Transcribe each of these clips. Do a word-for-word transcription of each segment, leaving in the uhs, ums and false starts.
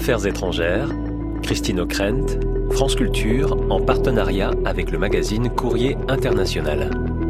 Affaires étrangères, Christine Ockrent, France Culture, en partenariat avec le magazine Courrier International.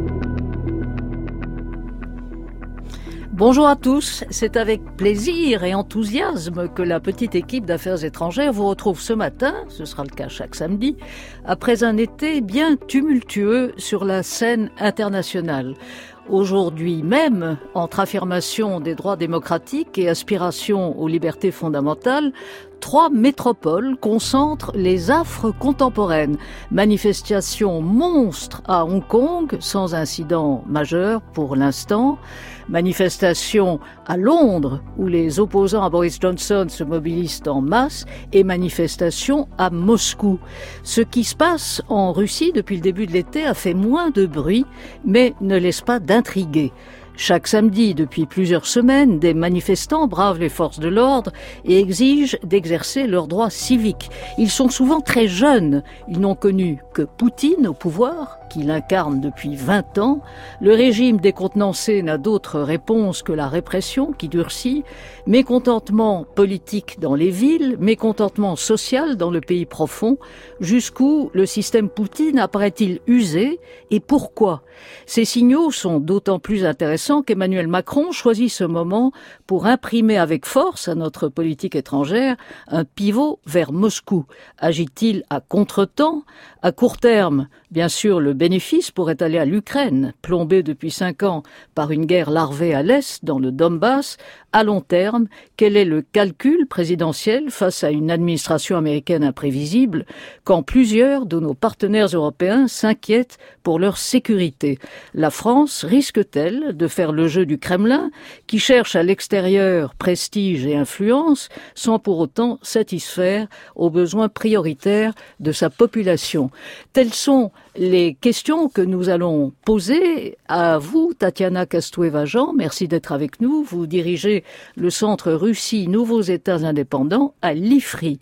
Bonjour à tous, c'est avec plaisir et enthousiasme que la petite équipe d'Affaires étrangères vous retrouve ce matin, ce sera le cas chaque samedi, après un été bien tumultueux sur la scène internationale. Aujourd'hui même, entre affirmation des droits démocratiques et aspiration aux libertés fondamentales, trois métropoles concentrent les affres contemporaines. Manifestation monstre à Hong Kong, sans incident majeur pour l'instant. Manifestation à Londres, où les opposants à Boris Johnson se mobilisent en masse. Et manifestation à Moscou. Ce qui se passe en Russie depuis le début de l'été a fait moins de bruit, mais ne laisse pas d'intriguer. Chaque samedi, depuis plusieurs semaines, des manifestants bravent les forces de l'ordre et exigent d'exercer leurs droits civiques. Ils sont souvent très jeunes. Ils n'ont connu que Poutine au pouvoir, qu'il incarne depuis vingt ans. Le régime décontenancé n'a d'autre réponse que la répression qui durcit. Mécontentement politique dans les villes, mécontentement social dans le pays profond. Jusqu'où le système Poutine apparaît-il usé et pourquoi? Ces signaux sont d'autant plus intéressants qu'Emmanuel Macron choisit ce moment pour imprimer avec force à notre politique étrangère un pivot vers Moscou. Agit-il à contretemps? À court terme, bien sûr, le bénéfice pourrait aller à l'Ukraine, plombée depuis cinq ans par une guerre larvée à l'Est, dans le Donbass. À long terme, quel est le calcul présidentiel face à une administration américaine imprévisible, quand plusieurs de nos partenaires européens s'inquiètent pour leur sécurité? La France risque-t-elle de faire le jeu du Kremlin, qui cherche à l'extérieur prestige et influence, sans pour autant satisfaire aux besoins prioritaires de sa population? Telles sont les questions que nous allons poser à vous, Tatiana Kastueva-Jean. Merci d'être avec nous. Vous dirigez le Centre Russie Nouveaux États indépendants à l'I F R I.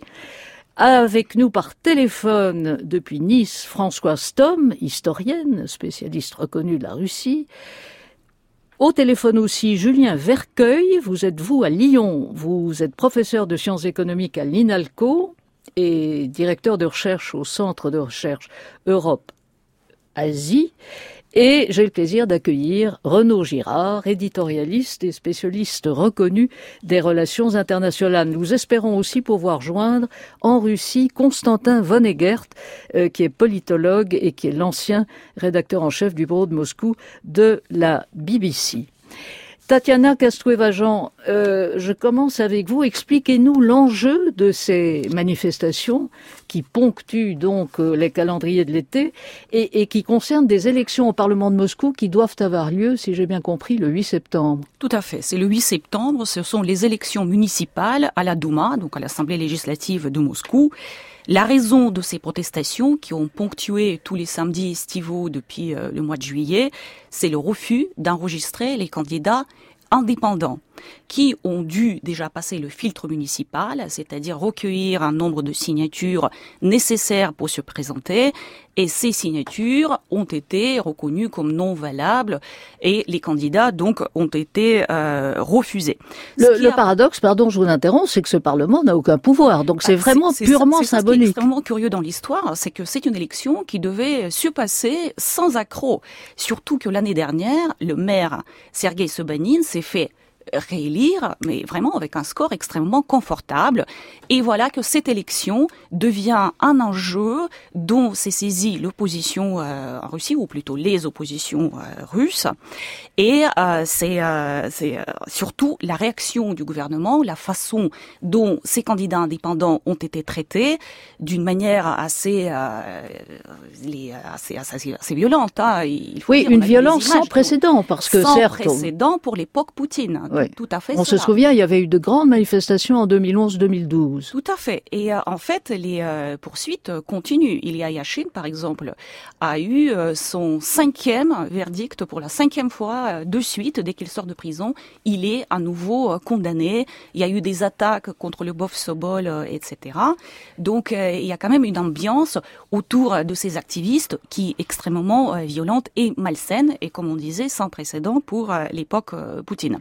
Avec nous par téléphone depuis Nice, Françoise Thom, historienne, spécialiste reconnue de la Russie. Au téléphone aussi, Julien Vercueil. Vous êtes, vous, à Lyon. Vous êtes professeur de sciences économiques à l'INALCO et directeur de recherche au Centre de recherche Europe-Asie. Et j'ai le plaisir d'accueillir Renaud Girard, éditorialiste et spécialiste reconnu des relations internationales. Nous espérons aussi pouvoir joindre en Russie Konstantin Vonneguert, euh, qui est politologue et qui est l'ancien rédacteur en chef du bureau de Moscou de la B B C. Tatiana Kastueva-Jean, euh, je commence avec vous. Expliquez-nous l'enjeu de ces manifestations qui ponctuent donc euh, les calendriers de l'été et, et qui concernent des élections au Parlement de Moscou qui doivent avoir lieu, si j'ai bien compris, le huit septembre. Tout à fait. C'est le huit septembre. Ce sont les élections municipales à la Douma, donc à l'Assemblée législative de Moscou. La raison de ces protestations qui ont ponctué tous les samedis estivaux depuis euh, le mois de juillet, c'est le refus d'enregistrer les candidats indépendants qui ont dû déjà passer le filtre municipal, c'est-à-dire recueillir un nombre de signatures nécessaires pour se présenter, et ces signatures ont été reconnues comme non valables et les candidats donc ont été euh, refusés. Le, le a... paradoxe, pardon, je vous interromps, c'est que ce Parlement n'a aucun pouvoir, donc c'est ah, vraiment c'est, purement c'est, c'est symbolique. Ce qui est extrêmement curieux dans l'histoire, c'est que c'est une élection qui devait se passer sans accroc, surtout que l'année dernière, le maire Sergueï Sobanin s'est fait réélire, mais vraiment avec un score extrêmement confortable. Et voilà que cette élection devient un enjeu dont s'est saisie l'opposition euh, en Russie, ou plutôt les oppositions euh, russes. Et euh, c'est, euh, c'est euh, surtout la réaction du gouvernement, la façon dont ces candidats indépendants ont été traités, d'une manière assez, euh, les, assez, assez, assez violente. Hein. Il faut oui, dire, une violence sans précédent, parce que sans certes... Sans précédent pour l'époque Poutine. Oui. Tout à fait. On cela. se souvient, il y avait eu de grandes manifestations en deux mille onze deux mille douze. Tout à fait. Et euh, en fait, les euh, poursuites continuent. Ilya Yashin, par exemple, a eu euh, son cinquième verdict pour la cinquième fois euh, de suite. Dès qu'il sort de prison, il est à nouveau euh, condamné. Il y a eu des attaques contre le Bov Sobol, euh, et cetera. Donc, euh, il y a quand même une ambiance autour de ces activistes qui est extrêmement euh, violente et malsaine, et comme on disait, sans précédent pour euh, l'époque euh, Poutine. Mais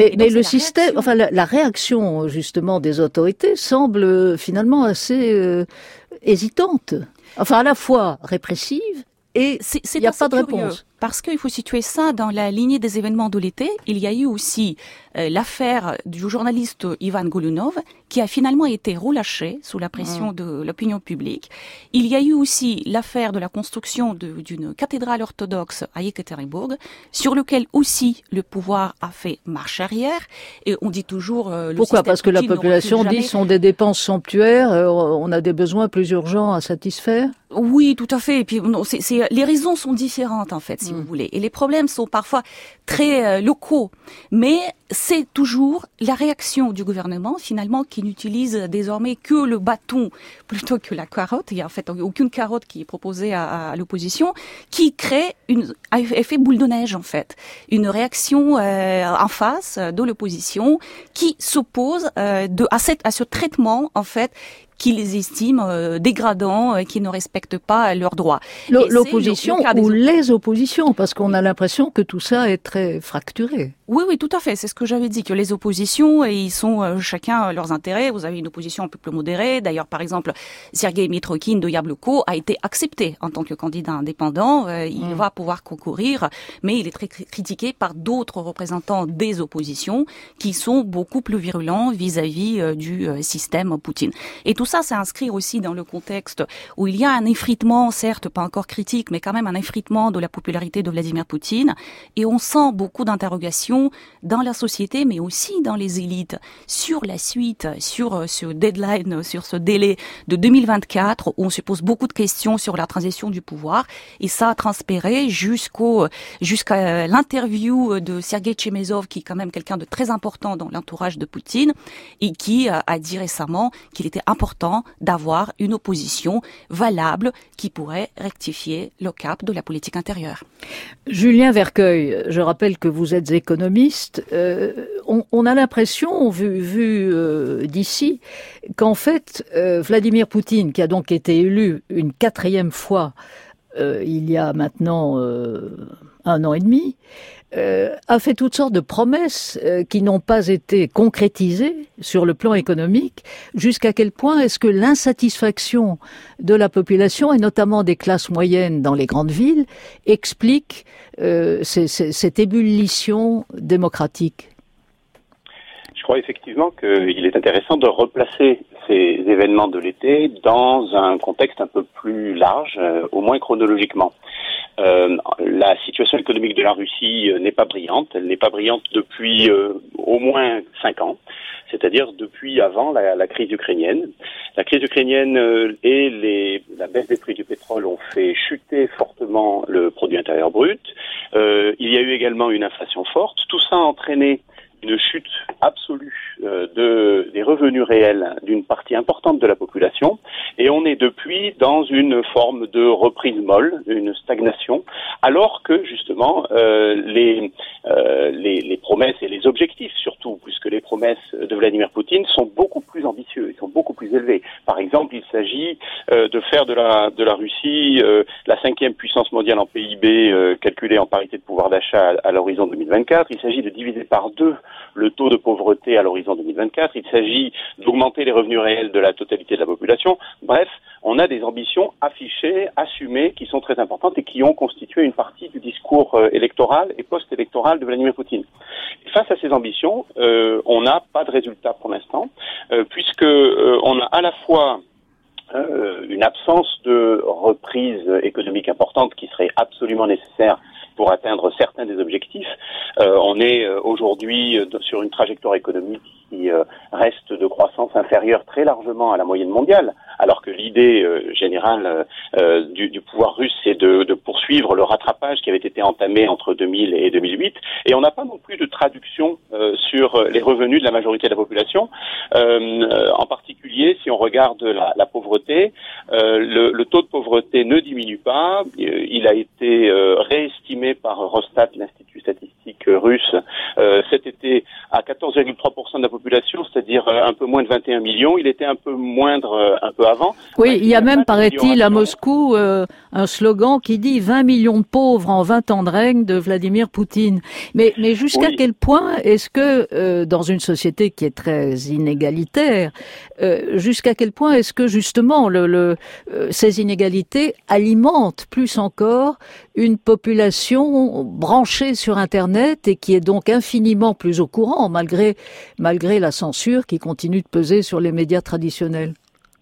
Mais, mais le système, réaction. enfin la, la réaction justement des autorités semble finalement assez euh, hésitante. Enfin à la fois répressive et il n'y a pas de curieux, réponse. Parce qu'il faut situer ça dans la lignée des événements de l'été. Il y a eu aussi euh, l'affaire du journaliste Ivan Golunov qui a finalement été relâché sous la pression mmh. de l'opinion publique. Il y a eu aussi l'affaire de la construction de, d'une cathédrale orthodoxe à Ekaterinbourg, sur lequel aussi le pouvoir a fait marche arrière. Et on dit toujours... Euh, le Pourquoi ? Parce que la population dit que ce sont des dépenses somptuaires, euh, on a des besoins plus urgents à satisfaire ? Oui, tout à fait. Et puis non, c'est, c'est, les raisons sont différentes en fait, si mmh. vous voulez. Et les problèmes sont parfois très euh, locaux. Mais c'est toujours la réaction du gouvernement finalement qui n'utilise désormais que le bâton plutôt que la carotte. Il y a en fait aucune carotte qui est proposée à, à l'opposition, qui crée une un effet boule de neige en fait, une réaction euh, en face de l'opposition qui s'oppose euh, de à cette à ce traitement en fait qui les estiment euh, dégradants, euh, qui ne respectent pas leurs droits. L- l'opposition le, le ou les oppositions, parce qu'on a l'impression que tout ça est très fracturé. Oui, oui, tout à fait. C'est ce que j'avais dit, que les oppositions, et ils sont euh, chacun leurs intérêts. Vous avez une opposition un peu plus modérée. D'ailleurs, par exemple, Sergueï Mitrokhin de Yabloko a été accepté en tant que candidat indépendant. Euh, il mmh. va pouvoir concourir, mais il est très critiqué par d'autres représentants des oppositions qui sont beaucoup plus virulents vis-à-vis euh, du euh, système Poutine. Et tout ça, c'est inscrit aussi dans le contexte où il y a un effritement, certes pas encore critique, mais quand même un effritement de la popularité de Vladimir Poutine. Et on sent beaucoup d'interrogations dans la société, mais aussi dans les élites, sur la suite, sur ce deadline, sur ce délai de deux mille vingt-quatre, où on se pose beaucoup de questions sur la transition du pouvoir. Et ça a transpiré jusqu'au, jusqu'à l'interview de Sergueï Chemezov, qui est quand même quelqu'un de très important dans l'entourage de Poutine, et qui a dit récemment qu'il était important d'avoir une opposition valable qui pourrait rectifier le cap de la politique intérieure. Julien Vercueil, je rappelle que vous êtes économiste. Euh, on, on a l'impression, vu, vu euh, d'ici, qu'en fait, euh, Vladimir Poutine, qui a donc été élu une quatrième fois euh, il y a maintenant euh, un an et demi, Euh, a fait toutes sortes de promesses euh, qui n'ont pas été concrétisées sur le plan économique. Jusqu'à quel point est-ce que l'insatisfaction de la population, et notamment des classes moyennes dans les grandes villes, explique euh, ces, ces, cette ébullition démocratique ? Je crois effectivement qu'il est intéressant de replacer ces événements de l'été dans un contexte un peu plus large, euh, au moins chronologiquement. Euh, la situation économique de la Russie euh, n'est pas brillante. Elle n'est pas brillante depuis euh, au moins cinq ans, c'est-à-dire depuis avant la, la crise ukrainienne. La crise ukrainienne euh, et les, la baisse des prix du pétrole ont fait chuter fortement le produit intérieur brut. Euh, il y a eu également une inflation forte. Tout ça a entraîné une chute absolue euh, de, des revenus réels d'une partie importante de la population, et on est depuis dans une forme de reprise molle, une stagnation, alors que justement euh, les, euh, les, les promesses et les objectifs surtout, puisque les promesses de Vladimir Poutine sont beaucoup plus ambitieux, ils sont beaucoup plus élevés. Par exemple, il s'agit euh, de faire de la, de la Russie euh, la cinquième puissance mondiale en P I B euh, calculée en parité de pouvoir d'achat à, à l'horizon deux mille vingt-quatre. Il s'agit de diviser par deux le taux de pauvreté à l'horizon deux mille vingt-quatre. Il s'agit d'augmenter les revenus réels de la totalité de la population. Bref, on a des ambitions affichées, assumées, qui sont très importantes et qui ont constitué une partie du discours euh, électoral et post-électoral de Vladimir Poutine. Et face à ces ambitions, euh, on n'a pas de résultat pour l'instant, euh, puisque euh, on a à la fois euh, une absence de reprise économique importante qui serait absolument nécessaire pour atteindre certains des objectifs. Euh, on est euh, aujourd'hui euh, sur une trajectoire économique qui euh, reste de croissance inférieure très largement à la moyenne mondiale, alors que l'idée euh, générale euh, du, du pouvoir russe, c'est de, de poursuivre le rattrapage qui avait été entamé entre deux mille et deux mille huit, et on n'a pas non plus de traduction euh, sur les revenus de la majorité de la population. Euh, en particulier, si on regarde la, la pauvreté, euh, le, le taux de pauvreté ne diminue pas, il a été euh, réestimé par Rostat, l'Institut statistique russe, euh, cet été à quatorze virgule trois pour cent de la population, c'est-à-dire euh, un peu moins de vingt et un millions. Il était un peu moindre euh, un peu avant. Oui, il y a même, paraît-il, à millions. Moscou, euh, un slogan qui dit vingt millions de pauvres en vingt ans de règne de Vladimir Poutine. Mais, mais jusqu'à Oui. quel point est-ce que, euh, dans une société qui est très inégalitaire, euh, jusqu'à quel point est-ce que justement le, le, euh, ces inégalités alimentent plus encore une population branchée sur Internet et qui est donc infiniment plus au courant, malgré, malgré la censure qui continue de peser sur les médias traditionnels?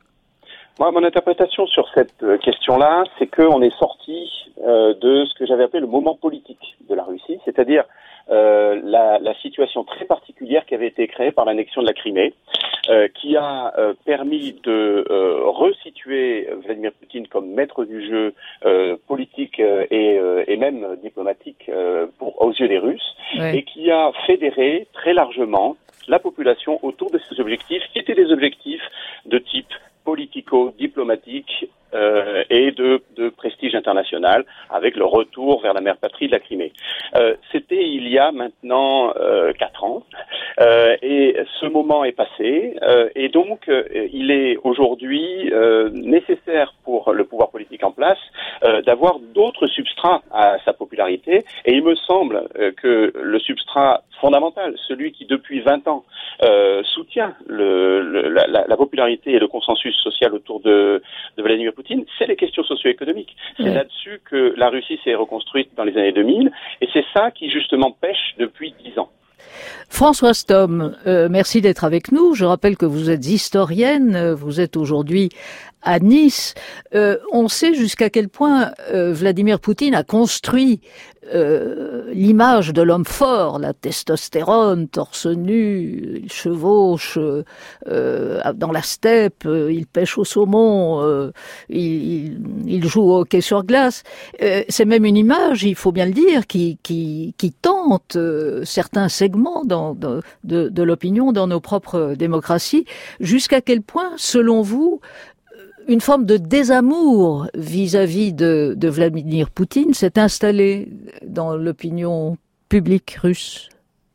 Moi, mon interprétation sur cette euh, question-là, c'est qu'on est sorti euh, de ce que j'avais appelé le moment politique de la Russie, c'est-à-dire euh, la, la situation très particulière qui avait été créée par l'annexion de la Crimée, euh, qui a euh, permis de euh, resituer Vladimir Poutine comme maître du jeu euh, politique euh, et, euh, et même diplomatique euh, pour, aux yeux des Russes, Ouais. et qui a fédéré très largement la population autour de ces objectifs, qui étaient des objectifs de type politico-diplomatique euh, et de, de prestige international, avec le retour vers la mère patrie de la Crimée. Euh, c'était il y a maintenant euh, quatre ans, euh, et ce moment est passé, euh, et donc euh, il est aujourd'hui euh, nécessaire pour le pouvoir politique en place euh, d'avoir d'autres substrats à sa popularité, et il me semble euh, que le substrat fondamental, celui qui depuis vingt ans euh, soutient le, le, la, la popularité et le consensus social autour de, de Vladimir Poutine, c'est les questions socio-économiques. C'est Ouais. là-dessus que la Russie s'est reconstruite dans les années deux mille, et c'est ça qui justement pêche depuis dix ans. Françoise Thom, euh, merci d'être avec nous. Je rappelle que vous êtes historienne, vous êtes aujourd'hui à Nice. Euh, on sait jusqu'à quel point euh, Vladimir Poutine a construit euh, l'image de l'homme fort, la testostérone, torse nu, il chevauche euh, dans la steppe, euh, il pêche au saumon, euh, il, il, il joue au hockey sur glace. Euh, c'est même une image, il faut bien le dire, qui, qui, qui tente euh, certains segments dans, de, de, de l'opinion dans nos propres démocraties. Jusqu'à quel point, selon vous, une forme de désamour vis-à-vis de, de Vladimir Poutine s'est installée dans l'opinion publique russe?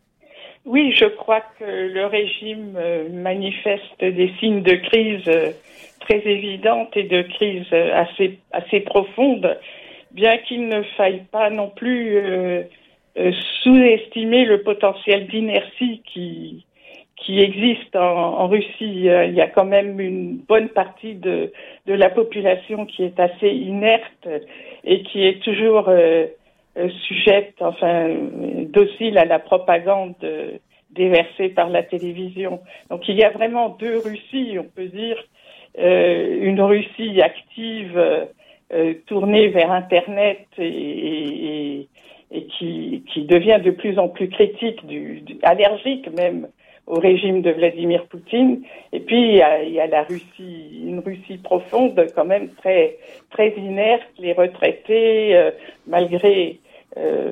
Oui, je crois que le régime manifeste des signes de crise très évidente et de crise assez, assez profonde, bien qu'il ne faille pas non plus euh, euh, sous-estimer le potentiel d'inertie qui qui existe en, en Russie. Il y a quand même une bonne partie de, de la population qui est assez inerte et qui est toujours euh, sujette, enfin, docile à la propagande déversée par la télévision. Donc il y a vraiment deux Russies, on peut dire, euh, une Russie active, euh, tournée vers Internet et, et, et qui, qui devient de plus en plus critique, du, du, allergique même, au régime de Vladimir Poutine. Et puis il y a, il y a la Russie, une Russie profonde, quand même très très inerte, les retraités, euh, malgré euh,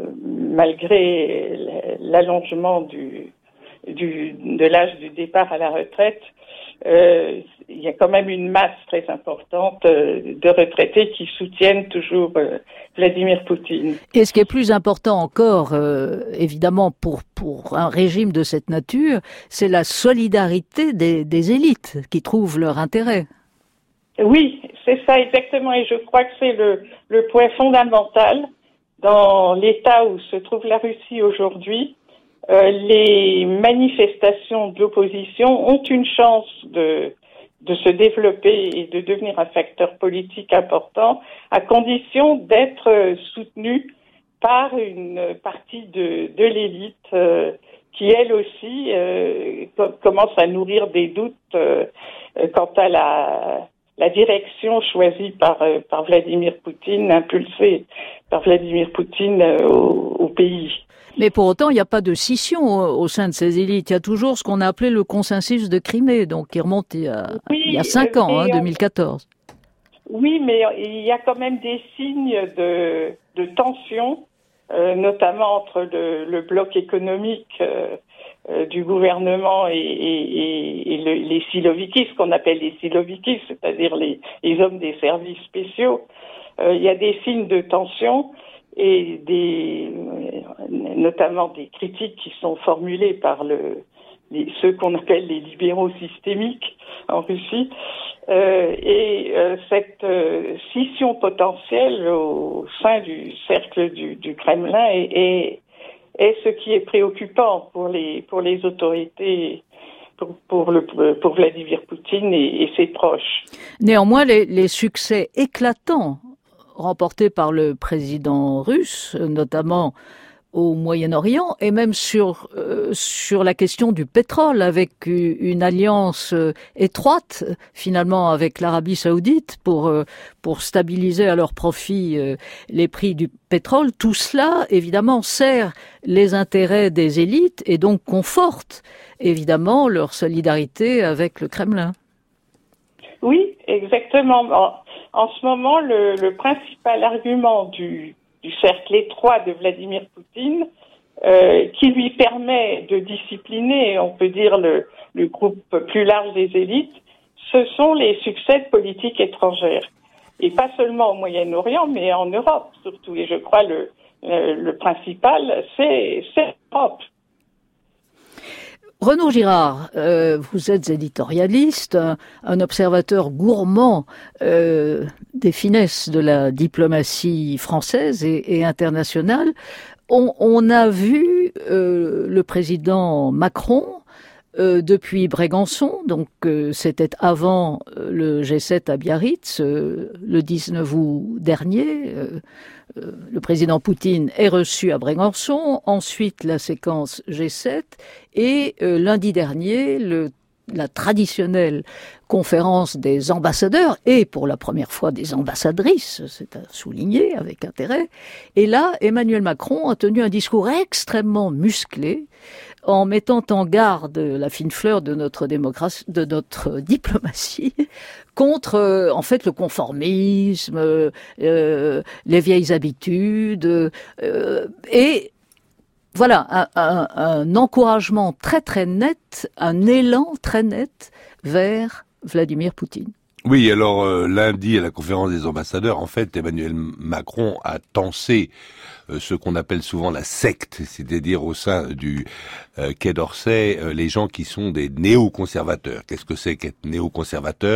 malgré l'allongement du, du de l'âge du départ à la retraite, euh, il y a quand même une masse très importante euh, de retraités qui soutiennent toujours euh, Vladimir Poutine. Et ce qui est plus important encore, euh, évidemment, pour pour un régime de cette nature, c'est la solidarité des, des élites qui trouvent leur intérêt. Oui, c'est ça exactement, et je crois que c'est le, le point fondamental dans l'état où se trouve la Russie aujourd'hui. Euh, les manifestations de l'opposition ont une chance de de se développer et de devenir un facteur politique important, à condition d'être soutenues par une partie de, de l'élite euh, qui, elle aussi, euh, co- commence à nourrir des doutes euh, quant à la, la direction choisie par, euh, par Vladimir Poutine, impulsée par Vladimir Poutine euh, au, au pays. Mais pour autant, il n'y a pas de scission au, au sein de ces élites. Il y a toujours ce qu'on a appelé le consensus de Crimée, donc qui remonte il y a, oui, il y a cinq ans, hein, on... deux mille quatorze. Oui, mais il y a quand même des signes de, de tension, euh, notamment entre le, le bloc économique euh, euh, du gouvernement et, et, et le, les silovikis, ce qu'on appelle les silovikis, c'est-à-dire les, les hommes des services spéciaux. Euh, il y a des signes de tension et des, notamment des critiques qui sont formulées par le, les, ceux qu'on appelle les libéraux systémiques en Russie, euh, et euh, cette euh, scission potentielle au sein du cercle du, du Kremlin est, est, est ce qui est préoccupant pour les, pour les autorités, pour, pour, le, pour Vladimir Poutine et, et ses proches. Néanmoins, les, les succès éclatants remportés par le président russe, notamment au Moyen-Orient, et même sur euh, sur la question du pétrole, avec une alliance euh, étroite finalement avec l'Arabie Saoudite pour euh, pour stabiliser à leur profit euh, les prix du pétrole. Tout cela évidemment sert les intérêts des élites et donc conforte évidemment leur solidarité avec le Kremlin. Oui, exactement. En, en ce moment, le, le principal argument du, du cercle étroit de Vladimir Poutine, euh, qui lui permet de discipliner, on peut dire, le, le groupe plus large des élites, ce sont les succès de politique étrangère. Et pas seulement au Moyen-Orient, mais en Europe surtout. Et je crois le, le, le principal, c'est, c'est l'Europe. Renaud Girard, euh, vous êtes éditorialiste, un, un observateur gourmand euh, des finesses de la diplomatie française et, et internationale. On, on a vu euh, le président Macron euh, depuis Brégançon, donc euh, c'était avant euh, le G sept à Biarritz, euh, le dix-neuf août dernier. Euh, Euh, le président Poutine est reçu à Brégançon, ensuite la séquence G sept, et euh, lundi dernier, le, la traditionnelle conférence des ambassadeurs, et pour la première fois des ambassadrices, c'est à souligner avec intérêt. Et là, Emmanuel Macron a tenu un discours extrêmement musclé, en mettant en garde la fine fleur de notre démocratie, de notre diplomatie, contre euh, en fait le conformisme, euh, les vieilles habitudes, euh, et voilà un, un, un encouragement très très net, un élan très net vers Vladimir Poutine. Oui, alors euh, lundi à la conférence des ambassadeurs, en fait, Emmanuel Macron a tensé euh, ce qu'on appelle souvent la secte, c'est-à-dire au sein du euh, Quai d'Orsay, euh, les gens qui sont des néoconservateurs. Qu'est-ce que c'est qu'être néoconservateur ?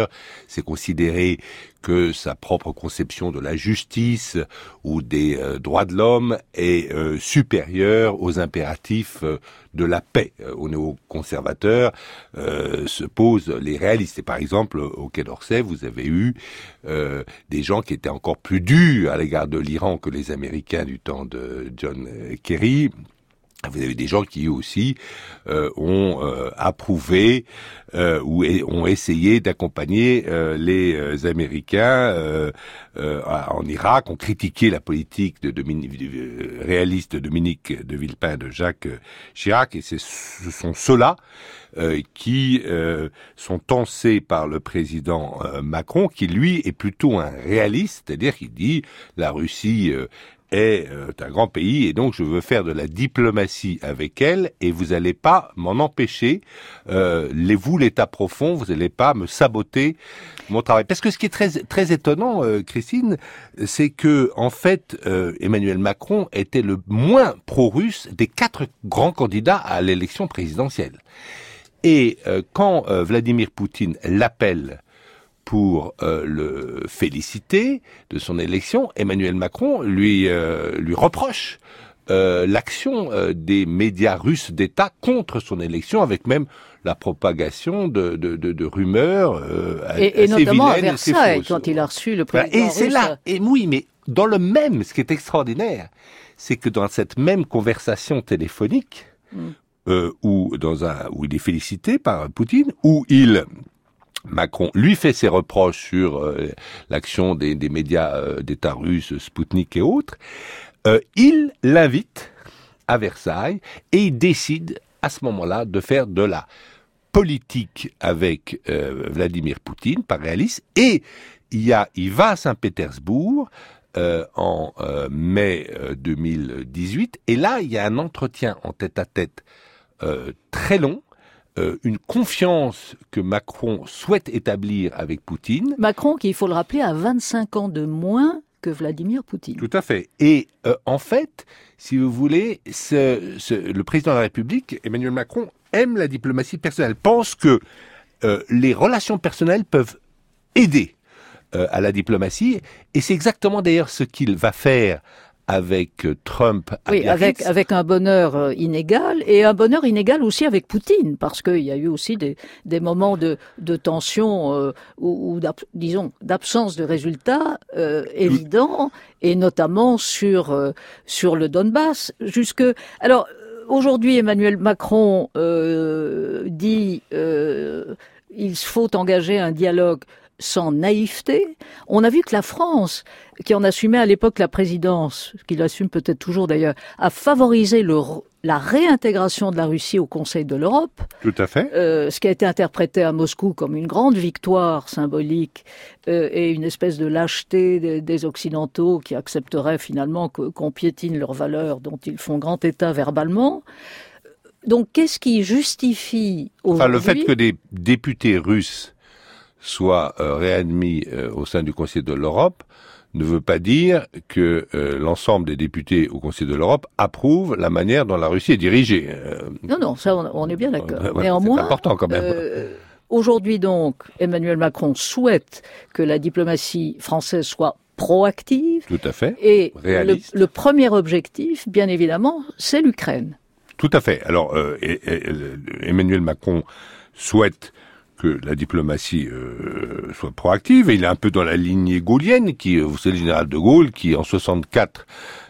C'est considérer que sa propre conception de la justice ou des euh, droits de l'homme est euh, supérieure aux impératifs euh, de la paix. Euh, aux néoconservateurs euh, se posent les réalistes. Et par exemple, au Quai d'Orsay, vous avez eu euh, des gens qui étaient encore plus durs à l'égard de l'Iran que les Américains du temps de John Kerry. Vous avez des gens qui, eux aussi, euh, ont euh, approuvé euh, ou et, ont essayé d'accompagner euh, les euh, Américains euh, euh, en Irak, ont critiqué la politique de Dominique, euh, réaliste de Dominique de Villepin, de Jacques Chirac, et c'est, ce sont ceux-là euh, qui euh, sont tensés par le président euh, Macron, qui, lui, est plutôt un réaliste, c'est-à-dire qu'il dit la Russie euh, est euh, un grand pays et donc je veux faire de la diplomatie avec elle et vous n'allez pas m'en empêcher, euh, les, vous l'État profond, vous n'allez pas me saboter mon travail. Parce que ce qui est très très étonnant, euh, Christine, c'est que en fait euh, Emmanuel Macron était le moins pro-russe des quatre grands candidats à l'élection présidentielle. Et euh, quand euh, Vladimir Poutine l'appelle pour euh, le féliciter de son élection, Emmanuel Macron lui euh, lui reproche euh, l'action euh, des médias russes d'État contre son élection, avec même la propagation de de, de, de rumeurs euh, et, et notamment vilaines, à Versailles quand il a reçu le président et russe. c'est là, et oui, mais dans le même, ce qui est extraordinaire, c'est que dans cette même conversation téléphonique, mm. euh, où dans un où il est félicité par Poutine, où il Macron lui fait ses reproches sur euh, l'action des, des médias euh, d'État russes, Sputnik et autres. Euh, il l'invite à Versailles et il décide à ce moment-là de faire de la politique avec euh, Vladimir Poutine, par réaliste, et il, y a, il va à Saint-Pétersbourg euh, en euh, mai euh, deux mille dix-huit, et là il y a un entretien en tête-à-tête euh, très long, Euh, une confiance que Macron souhaite établir avec Poutine. Macron, qui, il faut le rappeler, a vingt-cinq ans de moins que Vladimir Poutine. Tout à fait. Et euh, en fait, si vous voulez, ce, ce, le président de la République, Emmanuel Macron, aime la diplomatie personnelle, pense que euh, les relations personnelles peuvent aider euh, à la diplomatie, et c'est exactement d'ailleurs ce qu'il va faire avec Trump à oui, Biarritz. avec, avec un bonheur inégal, et un bonheur inégal aussi avec Poutine, parce qu'il y a eu aussi des, des moments de, de tension euh, ou, ou d'ab, disons, d'absence de résultats euh, évidents, et notamment sur, euh, sur le Donbass. Jusque, alors, aujourd'hui, Emmanuel Macron euh, dit euh, il faut engager un dialogue sans naïveté. On a vu que la France, qui en assumait à l'époque la présidence, qu'il assume peut-être toujours d'ailleurs, a favorisé le, la réintégration de la Russie au Conseil de l'Europe. Tout à fait. Euh, ce qui a été interprété à Moscou comme une grande victoire symbolique euh, et une espèce de lâcheté des, des Occidentaux qui accepteraient finalement que, qu'on piétine leurs valeurs dont ils font grand état verbalement. Donc qu'est-ce qui justifie aujourd'hui... Enfin, le fait que des députés russes soit euh, réadmis euh, au sein du Conseil de l'Europe ne veut pas dire que euh, l'ensemble des députés au Conseil de l'Europe approuvent la manière dont la Russie est dirigée. Euh, non, non, ça on, on est bien d'accord. Euh, voilà, Néanmoins, c'est important quand même. Euh, aujourd'hui donc, Emmanuel Macron souhaite que la diplomatie française soit proactive. Tout à fait. Et le, réaliste. le premier objectif, bien évidemment, c'est l'Ukraine. Tout à fait. Alors, euh, et, et, Emmanuel Macron souhaite que la diplomatie euh, soit proactive, et il est un peu dans la lignée gaullienne, qui, vous savez, le général de Gaulle, qui en soixante-quatre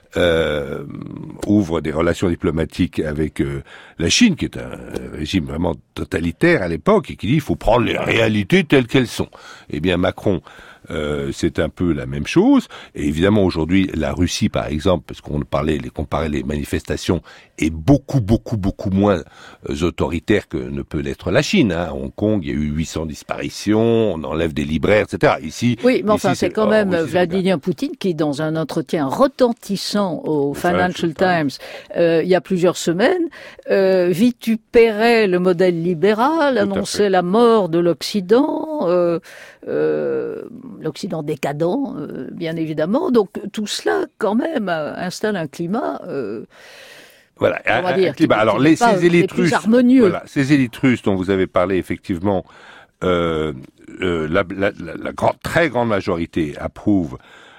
euh, ouvre des relations diplomatiques avec euh, la Chine, qui est un régime vraiment totalitaire à l'époque, et qui dit il faut prendre les réalités telles qu'elles sont. Eh bien, Macron, euh, c'est un peu la même chose. Et évidemment, aujourd'hui, la Russie, par exemple, parce qu'on parlait, les comparait les manifestations, est beaucoup, beaucoup, beaucoup moins euh, autoritaire que ne peut l'être la Chine. Hein. À Hong Kong, il y a eu huit cents disparitions, on enlève des libraires, et cetera. Ici, oui, mais enfin, ici, c'est, c'est quand même oh, Vladimir Poutine qui, dans un entretien retentissant au Financial Times, euh, il y a plusieurs semaines, euh, vitupérait le modèle libéral, annonçait la mort de l'Occident, euh, euh, l'Occident décadent, euh, bien évidemment. Donc tout cela, quand même, installe un climat... Euh, Voilà, on va un, dire, un climat. Alors les, ces élites russes, voilà, ces élites russes dont vous avez parlé, effectivement, euh, euh, la, la, la, la grande, très grande majorité approuve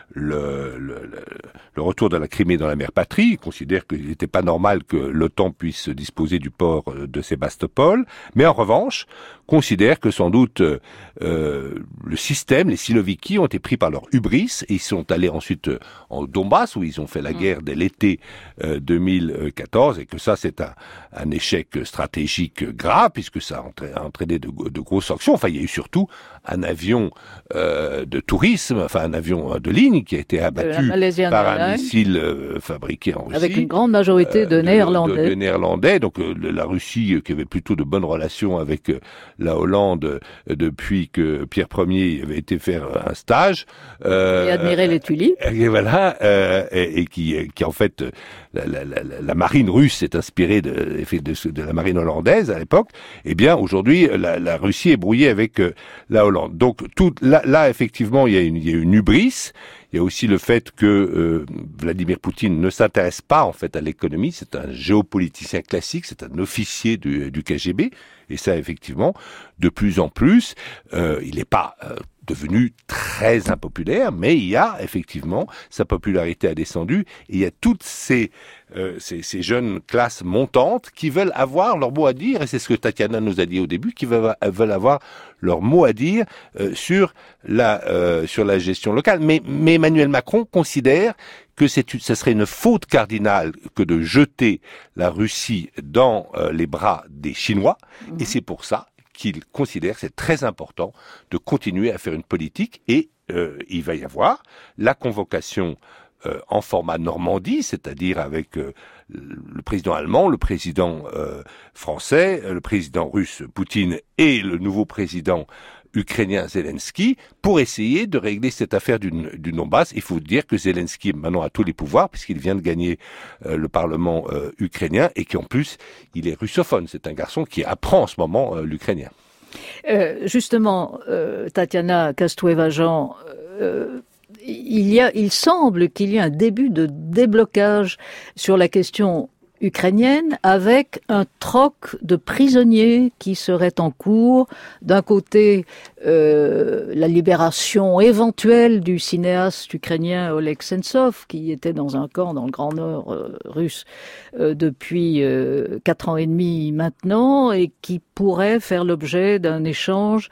le, le, le, le retour de la Crimée dans la mer patrie. Ils considèrent qu'il n'était pas normal que l'OTAN puisse disposer du port de Sébastopol, mais en revanche, considèrent que sans doute euh, le système, les Siloviki ont été pris par leur hubris, et ils sont allés ensuite en Donbass, où ils ont fait la guerre dès l'été euh, deux mille quatorze, et que ça c'est un, un échec stratégique grave, puisque ça a entraîné de, de grosses sanctions. Enfin, il y a eu surtout un avion euh, de tourisme, enfin un avion de ligne qui a été abattu par un missile euh, fabriqué en Russie. Avec une grande majorité de, euh, de Néerlandais. De, de Néerlandais. Donc euh, la Russie, euh, qui avait plutôt de bonnes relations avec euh, la Hollande euh, depuis que Pierre Ier avait été faire un stage. Euh, et admirer les tulipes. Et voilà, euh, et, et qui, qui en fait, la, la, la, la marine russe s'est inspirée de, de, de la marine hollandaise à l'époque. Eh bien, aujourd'hui, la, la Russie est brouillée avec euh, la Hollande. Donc tout, là, là, effectivement, il y a une, il y a une hubris. Il y a aussi le fait que euh, Vladimir Poutine ne s'intéresse pas en fait à l'économie. C'est un géopoliticien classique, c'est un officier du, du K G B. Et ça, effectivement, de plus en plus, euh, il n'est pas euh, devenu très impopulaire, mais il y a effectivement, sa popularité a descendu. Et il y a toutes ces, euh, ces, ces jeunes classes montantes qui veulent avoir leur mot à dire, et c'est ce que Tatiana nous a dit au début, qui veulent, veulent avoir leur mot à dire euh, sur la euh, sur la gestion locale. Mais, mais Emmanuel Macron considère que c'est, ce serait une faute cardinale que de jeter la Russie dans euh, les bras des Chinois, mmh. et c'est pour ça qu'il considère que c'est très important de continuer à faire une politique, et euh, il va y avoir la convocation euh, en format Normandie, c'est-à-dire avec euh, le président allemand, le président euh, français, le président russe Poutine et le nouveau président ukrainien Zelensky, pour essayer de régler cette affaire du, du Donbass. Il faut dire que Zelensky maintenant a tous les pouvoirs, puisqu'il vient de gagner euh, le Parlement euh, ukrainien, et qu'en plus, il est russophone. C'est un garçon qui apprend en ce moment euh, l'ukrainien. Euh, justement, euh, Tatiana Kastueva-Jean, euh, il y a, il semble qu'il y ait un début de déblocage sur la question ukrainienne avec un troc de prisonniers qui serait en cours. D'un côté, euh, la libération éventuelle du cinéaste ukrainien Oleg Sentsov, qui était dans un camp dans le Grand Nord euh, russe euh, depuis euh, quatre ans et demi maintenant, et qui pourrait faire l'objet d'un échange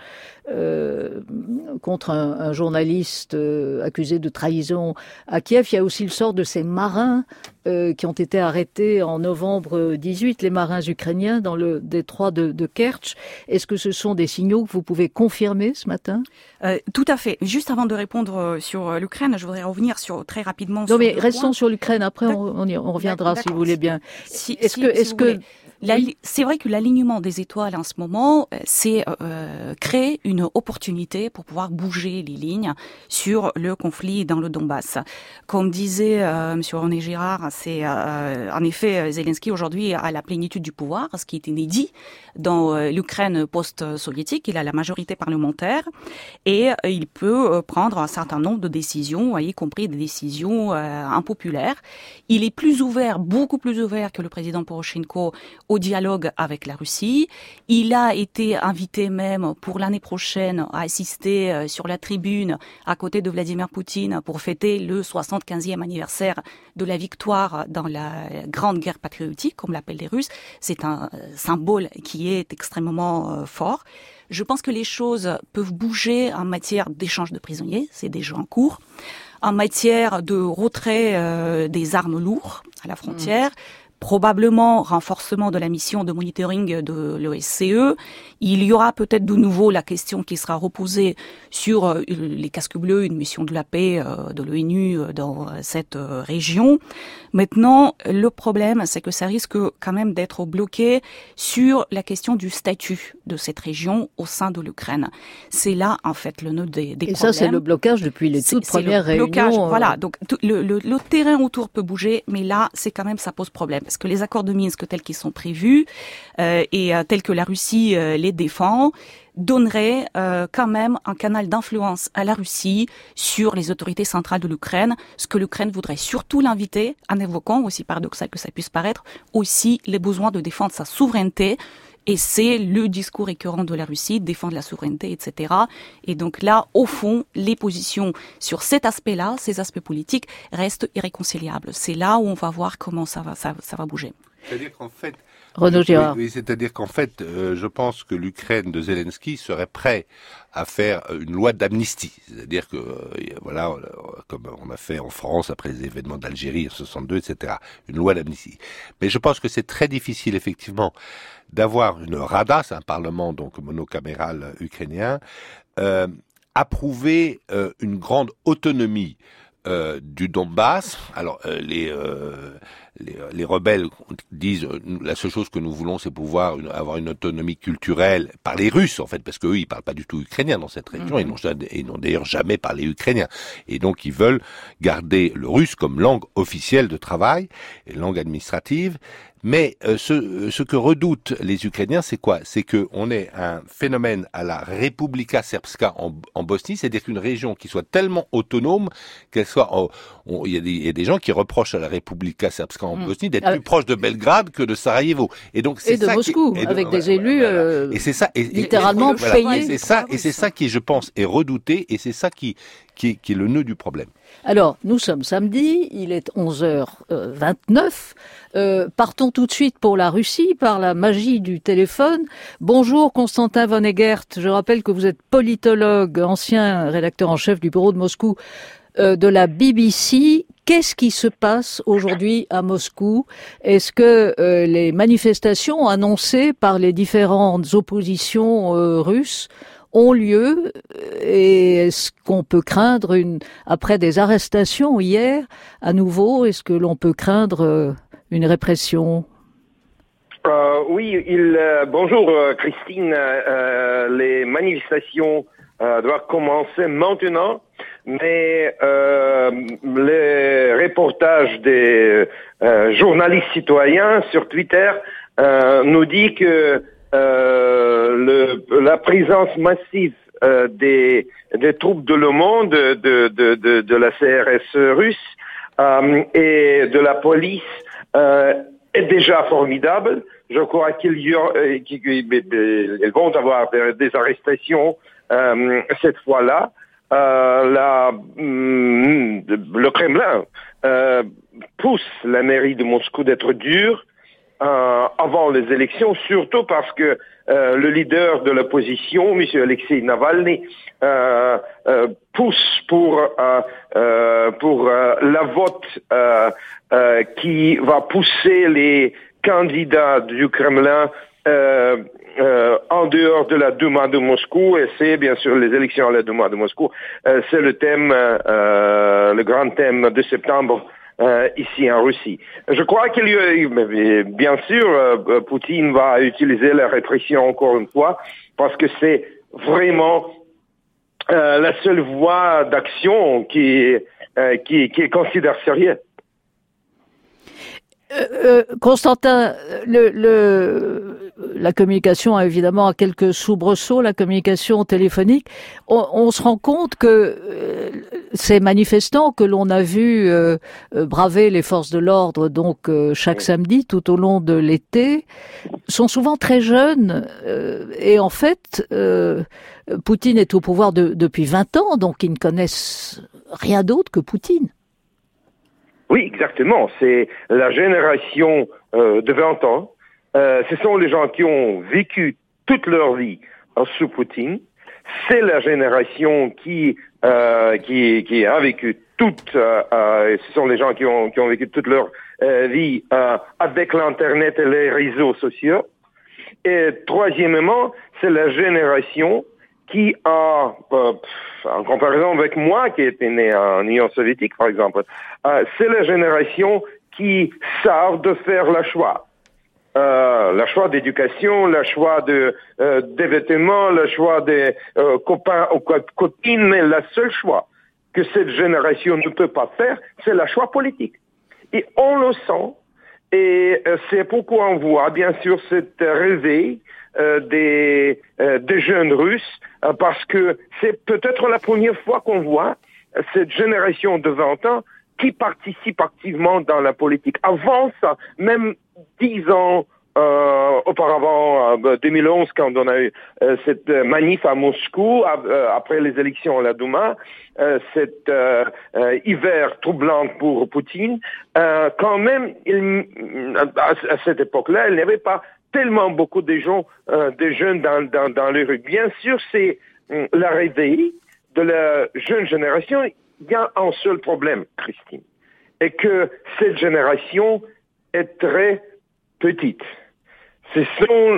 Euh, contre un, un journaliste euh, accusé de trahison à Kiev. Il y a aussi le sort de ces marins euh, qui ont été arrêtés en novembre dix-huit, les marins ukrainiens dans le détroit de, de Kerch. Est-ce que ce sont des signaux que vous pouvez confirmer ce matin? euh, Tout à fait. Juste avant de répondre sur l'Ukraine, je voudrais revenir sur très rapidement. Non, sur mais restons points. sur l'Ukraine. Après, on, on, y, on reviendra si vous voulez bien. Si, est-ce si, que, si est-ce que La, c'est vrai que l'alignement des étoiles en ce moment, c'est euh, créer une opportunité pour pouvoir bouger les lignes sur le conflit dans le Donbass. Comme disait euh, M. René Girard, c'est euh, en effet Zelensky aujourd'hui a la plénitude du pouvoir, ce qui est inédit dans euh, l'Ukraine post-soviétique. Il a la majorité parlementaire et euh, il peut euh, prendre un certain nombre de décisions, y compris des décisions euh, impopulaires. Il est plus ouvert, beaucoup plus ouvert que le président Poroshenko au dialogue avec la Russie. Il a été invité même pour l'année prochaine à assister sur la tribune à côté de Vladimir Poutine pour fêter le soixante-quinzième anniversaire de la victoire dans la grande guerre patriotique, comme l'appellent les Russes. C'est un symbole qui est extrêmement fort. Je pense que les choses peuvent bouger en matière d'échange de prisonniers, c'est déjà en cours. En matière de retrait euh, des armes lourdes à la frontière, mmh. Probablement renforcement de la mission de monitoring de l'O S C E. Il y aura peut-être de nouveau la question qui sera reposée sur euh, les casques bleus, une mission de la paix euh, de l'ONU dans cette euh, région. Maintenant, le problème, c'est que ça risque quand même d'être bloqué sur la question du statut de cette région au sein de l'Ukraine. C'est là, en fait, le nœud des, des Et problèmes. Et ça, c'est le blocage depuis les toutes c'est, premières c'est le blocage, réunions. Euh... Voilà, donc le, le, le terrain autour peut bouger, mais là, c'est quand même, ça pose problème. Parce que les accords de Minsk tels qu'ils sont prévus euh, et euh, tels que la Russie euh, les défend, donnerait euh, quand même un canal d'influence à la Russie sur les autorités centrales de l'Ukraine, ce que l'Ukraine voudrait surtout l'inviter, en évoquant, aussi paradoxal que ça puisse paraître, aussi les besoins de défendre sa souveraineté. Et c'est le discours récurrent de la Russie, défendre la souveraineté, et cetera. Et donc là, au fond, les positions sur cet aspect-là, ces aspects politiques, restent irréconciliables. C'est là où on va voir comment ça va, ça, ça va bouger. C'est-à-dire qu'en fait, Renaud Girard. Oui, oui, c'est-à-dire qu'en fait, euh, je pense que l'Ukraine de Zelensky serait prêt à faire une loi d'amnistie. C'est-à-dire que, euh, voilà, euh, comme on a fait en France après les événements d'Algérie en soixante-deux, et cetera, une loi d'amnistie. Mais je pense que c'est très difficile, effectivement, d'avoir une Rada, c'est un parlement donc monocaméral ukrainien, euh, approuver euh, une grande autonomie Euh, du Donbass. Alors euh, les, euh, les les rebelles disent euh, la seule chose que nous voulons, c'est pouvoir une, avoir une autonomie culturelle par les Russes en fait, parce que eux ils parlent pas du tout ukrainien dans cette région, mm-hmm. ils n'ont ils n'ont d'ailleurs jamais parlé ukrainien, et donc ils veulent garder le russe comme langue officielle de travail et langue administrative. Mais euh, ce, ce que redoutent les Ukrainiens, c'est quoi? C'est que on ait un phénomène à la Republika Srpska en, en Bosnie, c'est-à-dire qu'une région qui soit tellement autonome qu'elle soit. Il y, y a des gens qui reprochent à la Republika Srpska en mmh. Bosnie d'être ah, plus proche de Belgrade que de Sarajevo. Et donc c'est et de ça Moscou, qui, et de, avec voilà, des élus voilà, euh, et c'est ça, et, littéralement et, voilà, payés. Et c'est ça, et c'est ça qui, je pense, est redouté, et c'est ça qui, qui, qui est le nœud du problème. Alors, nous sommes samedi, il est onze heures vingt-neuf. Euh, partons tout de suite pour la Russie, par la magie du téléphone. Bonjour Constantin Vonneguert, je rappelle que vous êtes politologue, ancien rédacteur en chef du bureau de Moscou euh, de la B B C. Qu'est-ce qui se passe aujourd'hui à Moscou? Est-ce que euh, les manifestations annoncées par les différentes oppositions euh, russes ont lieu, et est-ce qu'on peut craindre une, après des arrestations hier, à nouveau, est-ce que l'on peut craindre une répression? Euh, oui, il, euh, bonjour euh, Christine, euh, les manifestations euh, doivent commencer maintenant, mais euh, les reportages des euh, journalistes citoyens sur Twitter euh, nous dit que Euh, le, la présence massive euh, des, des troupes de Le Monde, de, de, de, de la C R S russe euh, et de la police euh, est déjà formidable. Je crois qu'il y aura, euh, qu'ils vont avoir des arrestations euh, cette fois-là. Euh, la, mm, le Kremlin euh, pousse la mairie de Moscou d'être dure euh, avant les élections, surtout parce que euh, le leader de l'opposition, M. Alexei Navalny, euh, euh, pousse pour euh, euh, pour euh, la vote euh, euh, qui va pousser les candidats du Kremlin euh, Euh, en dehors de la Douma de Moscou, et c'est bien sûr les élections à la Douma de Moscou, euh, c'est le thème, euh, le grand thème de septembre euh, ici en Russie. Je crois qu'il y a, bien sûr, euh, Poutine va utiliser la répression encore une fois, parce que c'est vraiment euh, la seule voie d'action qui, euh, qui, qui est considérée sérieuse. Euh, Constantin, le, le, la communication a évidemment quelques soubresauts, la communication téléphonique. On, on se rend compte que euh, ces manifestants que l'on a vus euh, braver les forces de l'ordre donc euh, chaque samedi tout au long de l'été sont souvent très jeunes euh, et en fait euh, Poutine est au pouvoir de, depuis vingt ans, donc ils ne connaissent rien d'autre que Poutine. Oui, exactement. C'est la génération euh, de vingt ans. Euh, ce sont les gens qui ont vécu toute leur vie euh, sous Poutine. C'est la génération qui euh, qui, qui a vécu toute. Euh, euh, ce sont les gens qui ont qui ont vécu toute leur euh, vie euh, avec l'internet et les réseaux sociaux. Et troisièmement, c'est la génération qui a, euh, en comparaison avec moi, qui était né en Union soviétique, par exemple, euh, c'est la génération qui savent de faire le choix. Euh, le choix d'éducation, le choix de, euh, des vêtements, le choix des euh, copains ou copines, mais le seul choix que cette génération ne peut pas faire, c'est le choix politique. Et on le sent, et euh, c'est pourquoi on voit, bien sûr, cette réveil Euh, des, euh, des jeunes Russes, euh, parce que c'est peut-être la première fois qu'on voit euh, cette génération de vingt ans qui participe activement dans la politique. Avant ça, même dix ans euh, auparavant, euh, deux mille onze, quand on a eu euh, cette manif à Moscou, euh, après les élections à la Douma, euh, cet euh, euh, hiver troublant pour Poutine, euh, quand même, il, à, à cette époque-là, il n'y avait pas tellement beaucoup de gens, euh, de jeunes dans, dans, dans les rues. Bien sûr, c'est euh, la réveil de la jeune génération. Il y a un seul problème, Christine, et que cette génération est très petite. Ce sont,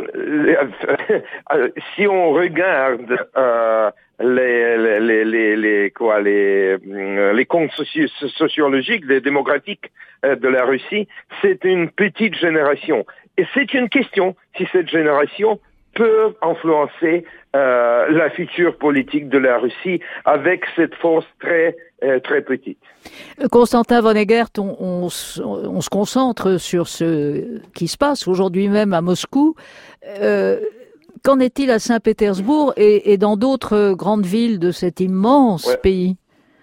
euh, si on regarde euh, les, les, les, les, quoi, les, les comptes soci- sociologiques, les démographiques euh, de la Russie, c'est une petite génération. Et c'est une question si cette génération peut influencer euh, la future politique de la Russie avec cette force très euh, très petite. Constantin Vonneguert, on, on, on se concentre sur ce qui se passe aujourd'hui même à Moscou. Euh, qu'en est-il à Saint-Pétersbourg et, et dans d'autres grandes villes de cet immense ouais. pays?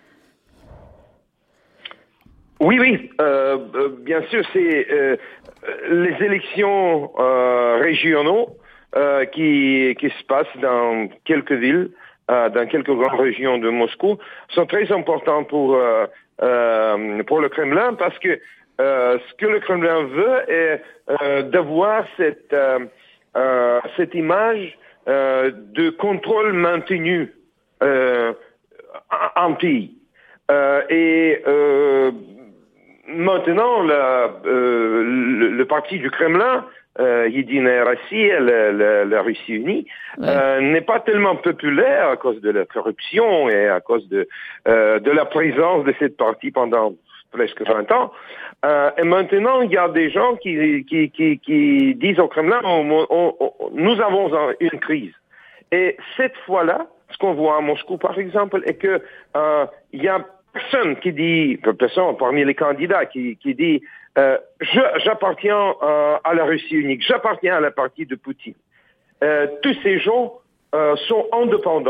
Oui, oui, euh, euh, bien sûr, c'est euh, les élections euh, régionaux euh, qui, qui se passent dans quelques villes, euh, dans quelques grandes régions de Moscou, sont très importantes pour euh, euh, pour le Kremlin parce que euh, ce que le Kremlin veut est euh, d'avoir cette euh, euh, cette image euh, de contrôle maintenu euh, en pays euh, et euh, maintenant, la, euh, le, le parti du Kremlin, euh, Yedinaya Rossiya, la, la, la Russie unie, ouais. euh, n'est pas tellement populaire à cause de la corruption et à cause de, euh, de la présence de cette partie pendant presque vingt ans. Euh, et maintenant, il y a des gens qui, qui, qui, qui disent au Kremlin, on, on, on, nous avons une crise. Et cette fois-là, ce qu'on voit à Moscou, par exemple, est que euh, il y a personne qui dit, personne parmi les candidats qui, qui dit euh, je, j'appartiens euh, à la Russie unique, j'appartiens à la partie de Poutine. Euh, tous ces gens euh, sont indépendants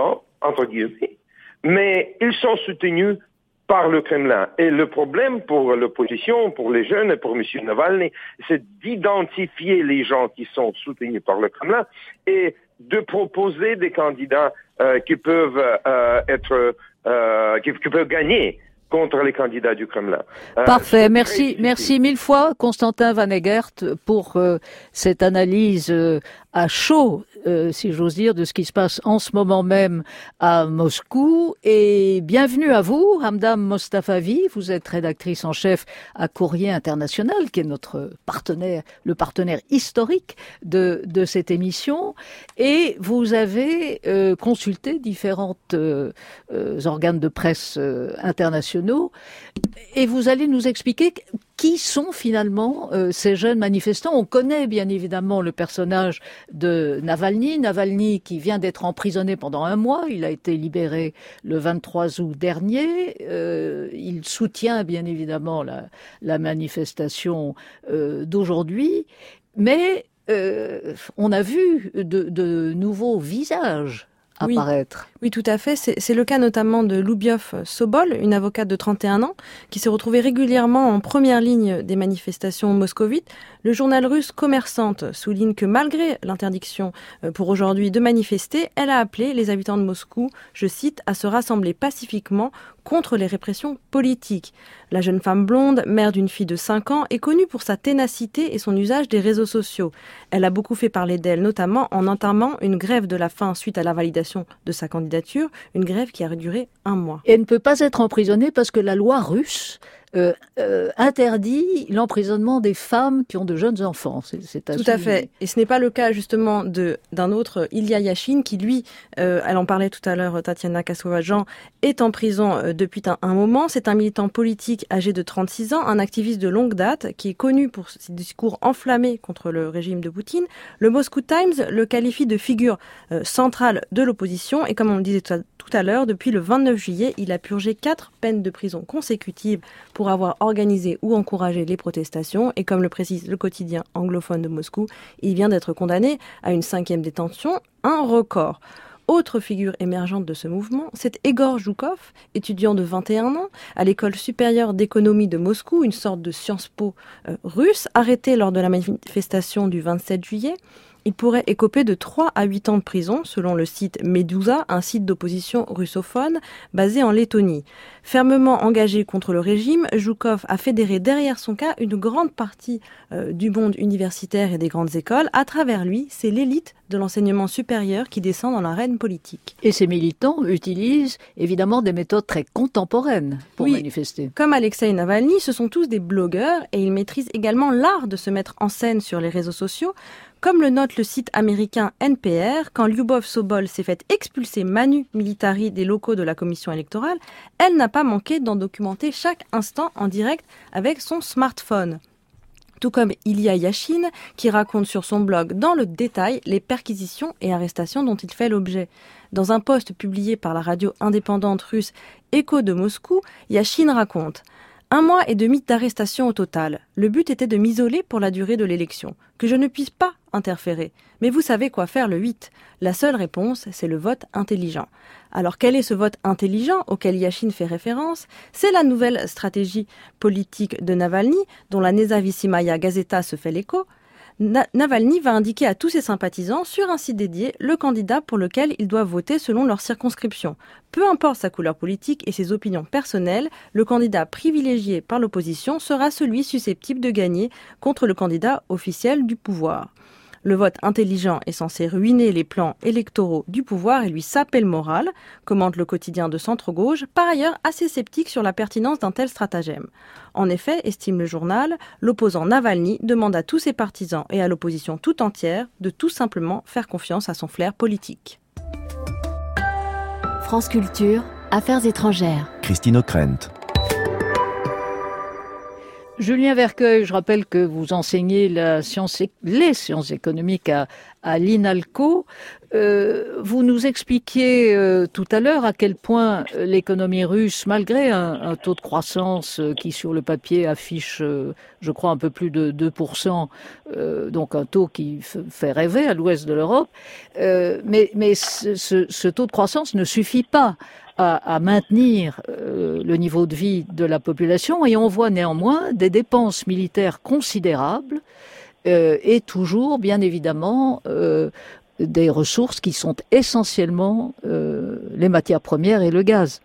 entre guillemets, mais ils sont soutenus par le Kremlin. Et le problème pour l'opposition, pour les jeunes et pour M. Navalny, c'est d'identifier les gens qui sont soutenus par le Kremlin et de proposer des candidats euh, qui peuvent euh, être, euh, qui, qui peuvent gagner contre les candidats du Kremlin. Euh, Parfait, merci, merci mille fois Constantin Van Egert pour euh, cette analyse euh, à chaud, euh, si j'ose dire, de ce qui se passe en ce moment même à Moscou. Et bienvenue à vous, Hamdam Mostafavi. Vous êtes rédactrice en chef à Courrier International, qui est notre partenaire, le partenaire historique de, de cette émission. Et vous avez euh, consulté différentes euh, euh, organes de presse euh, internationaux. Et vous allez nous expliquer qui sont finalement euh, ces jeunes manifestants. On connaît bien évidemment le personnage de Navalny. Navalny qui vient d'être emprisonné pendant un mois. Il a été libéré le vingt-trois août dernier. Euh, il soutient bien évidemment la, la manifestation euh, d'aujourd'hui. Mais euh, on a vu de, de nouveaux visages apparaître. Oui, oui, tout à fait. C'est, c'est le cas notamment de Lubiov Sobol, une avocate de trente et un ans, qui s'est retrouvée régulièrement en première ligne des manifestations moscovites. Le journal russe Commerçante souligne que malgré l'interdiction pour aujourd'hui de manifester, elle a appelé les habitants de Moscou, je cite, à se rassembler pacifiquement contre les répressions politiques. La jeune femme blonde, mère d'une fille de cinq ans, est connue pour sa ténacité et son usage des réseaux sociaux. Elle a beaucoup fait parler d'elle, notamment en entamant une grève de la faim suite à la validation de sa candidature, une grève qui a duré un mois. Et elle ne peut pas être emprisonnée parce que la loi russe Euh, euh, interdit l'emprisonnement des femmes qui ont de jeunes enfants. C'est, c'est Tout à fait. Et ce n'est pas le cas justement de d'un autre, Ilya Yashin, qui lui, euh, elle en parlait tout à l'heure, Tatiana Kassovajan, est en prison euh, depuis un, un moment. C'est un militant politique âgé de trente-six ans, un activiste de longue date, qui est connu pour ses discours enflammés contre le régime de Poutine. Le Moscow Times le qualifie de figure euh, centrale de l'opposition. Et comme on le disait tout à, tout à l'heure, depuis le vingt-neuf juillet, il a purgé quatre peines de prison consécutives pour pour avoir organisé ou encouragé les protestations. Et comme le précise le quotidien anglophone de Moscou, il vient d'être condamné à une cinquième détention, un record. Autre figure émergente de ce mouvement, c'est Egor Joukov, étudiant de vingt et un ans, à l'école supérieure d'économie de Moscou, une sorte de Sciences Po euh, russe, arrêté lors de la manifestation du vingt-sept juillet. Il pourrait écoper de trois à huit ans de prison, selon le site Medusa, un site d'opposition russophone basé en Lettonie. Fermement engagé contre le régime, Joukov a fédéré derrière son cas une grande partie euh, du monde universitaire et des grandes écoles. À travers lui, c'est l'élite de l'enseignement supérieur qui descend dans l'arène politique. Et ces militants utilisent évidemment des méthodes très contemporaines pour oui, manifester. Comme Alexei Navalny, ce sont tous des blogueurs et ils maîtrisent également l'art de se mettre en scène sur les réseaux sociaux. Comme le note le site américain N P R, quand Lyubov Sobol s'est fait expulser manu militari des locaux de la commission électorale, elle n'a pas manqué d'en documenter chaque instant en direct avec son smartphone. Tout comme Ilya Yashin, qui raconte sur son blog dans le détail les perquisitions et arrestations dont il fait l'objet. Dans un post publié par la radio indépendante russe Echo de Moscou, Yashin raconte « Un mois et demi d'arrestation au total. Le but était de m'isoler pour la durée de l'élection, que je ne puisse pas interférer. Mais vous savez quoi faire le huit. La seule réponse, c'est le vote intelligent. » Alors quel est ce vote intelligent auquel Yashin fait référence ? C'est la nouvelle stratégie politique de Navalny, dont la Nezavissimaya Gazeta se fait l'écho. Na- Navalny va indiquer à tous ses sympathisants sur un site dédié le candidat pour lequel ils doivent voter selon leur circonscription. Peu importe sa couleur politique et ses opinions personnelles, le candidat privilégié par l'opposition sera celui susceptible de gagner contre le candidat officiel du pouvoir. Le vote intelligent est censé ruiner les plans électoraux du pouvoir et lui saper le moral, commente le quotidien de centre-gauche, par ailleurs assez sceptique sur la pertinence d'un tel stratagème. En effet, estime le journal, l'opposant Navalny demande à tous ses partisans et à l'opposition tout entière de tout simplement faire confiance à son flair politique. France Culture, Affaires étrangères. Christine O'Krent. Julien Vercueil, je rappelle que vous enseignez la science, les sciences économiques à, à l'INALCO. Euh, vous nous expliquiez euh, tout à l'heure à quel point l'économie russe, malgré un, un taux de croissance euh, qui sur le papier affiche, euh, je crois, un peu plus de deux pour cent, euh, donc un taux qui f- fait rêver à l'ouest de l'Europe, euh, mais, mais ce, ce, ce taux de croissance ne suffit pas à, à maintenir euh, le niveau de vie de la population, et on voit néanmoins des dépenses militaires considérables euh, et toujours, bien évidemment, euh, des ressources qui sont essentiellement euh, les matières premières et le gaz.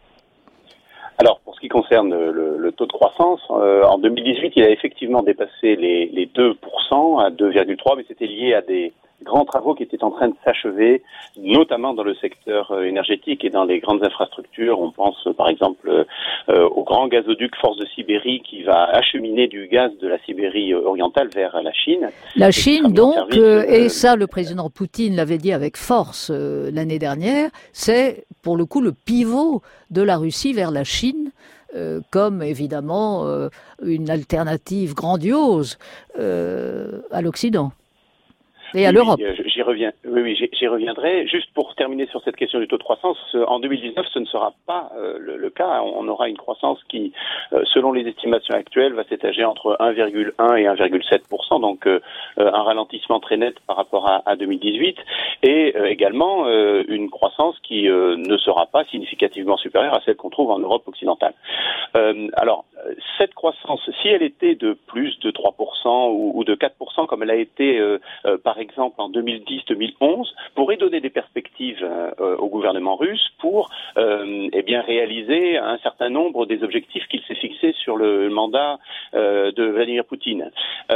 Alors, pour ce qui concerne le, le taux de croissance, euh, en deux mille dix-huit, il a effectivement dépassé les, les deux pour cent à deux virgule trois, mais c'était lié à des grands travaux qui étaient en train de s'achever, notamment dans le secteur euh, énergétique et dans les grandes infrastructures. On pense euh, par exemple euh, au grand gazoduc Force de Sibérie qui va acheminer du gaz de la Sibérie orientale vers la Chine. La Chine, donc, service, euh, euh, et ça le président Poutine l'avait dit avec force euh, l'année dernière, c'est pour le coup le pivot de la Russie vers la Chine, euh, comme évidemment euh, une alternative grandiose euh, à l'Occident. Et à oui, l'Europe. Oui, j'y reviens. Oui, oui, j'y, j'y reviendrai. Juste pour terminer sur cette question du taux de croissance, en deux mille dix-neuf, ce ne sera pas euh, le, le cas. On aura une croissance qui, euh, selon les estimations actuelles, va s'étager entre un virgule un et un virgule sept pour cent, donc euh, un ralentissement très net par rapport à, à deux mille dix-huit, et euh, également euh, une croissance qui euh, ne sera pas significativement supérieure à celle qu'on trouve en Europe occidentale. Euh, alors, cette croissance, si elle était de plus de trois pour cent ou, ou de quatre pour cent, comme elle a été euh, euh, par exemple en deux mille dix deux mille onze, pourrait donner des perspectives euh, au gouvernement russe pour euh, eh bien réaliser un certain nombre des objectifs qu'il s'est fixés sur le mandat euh, de Vladimir Poutine.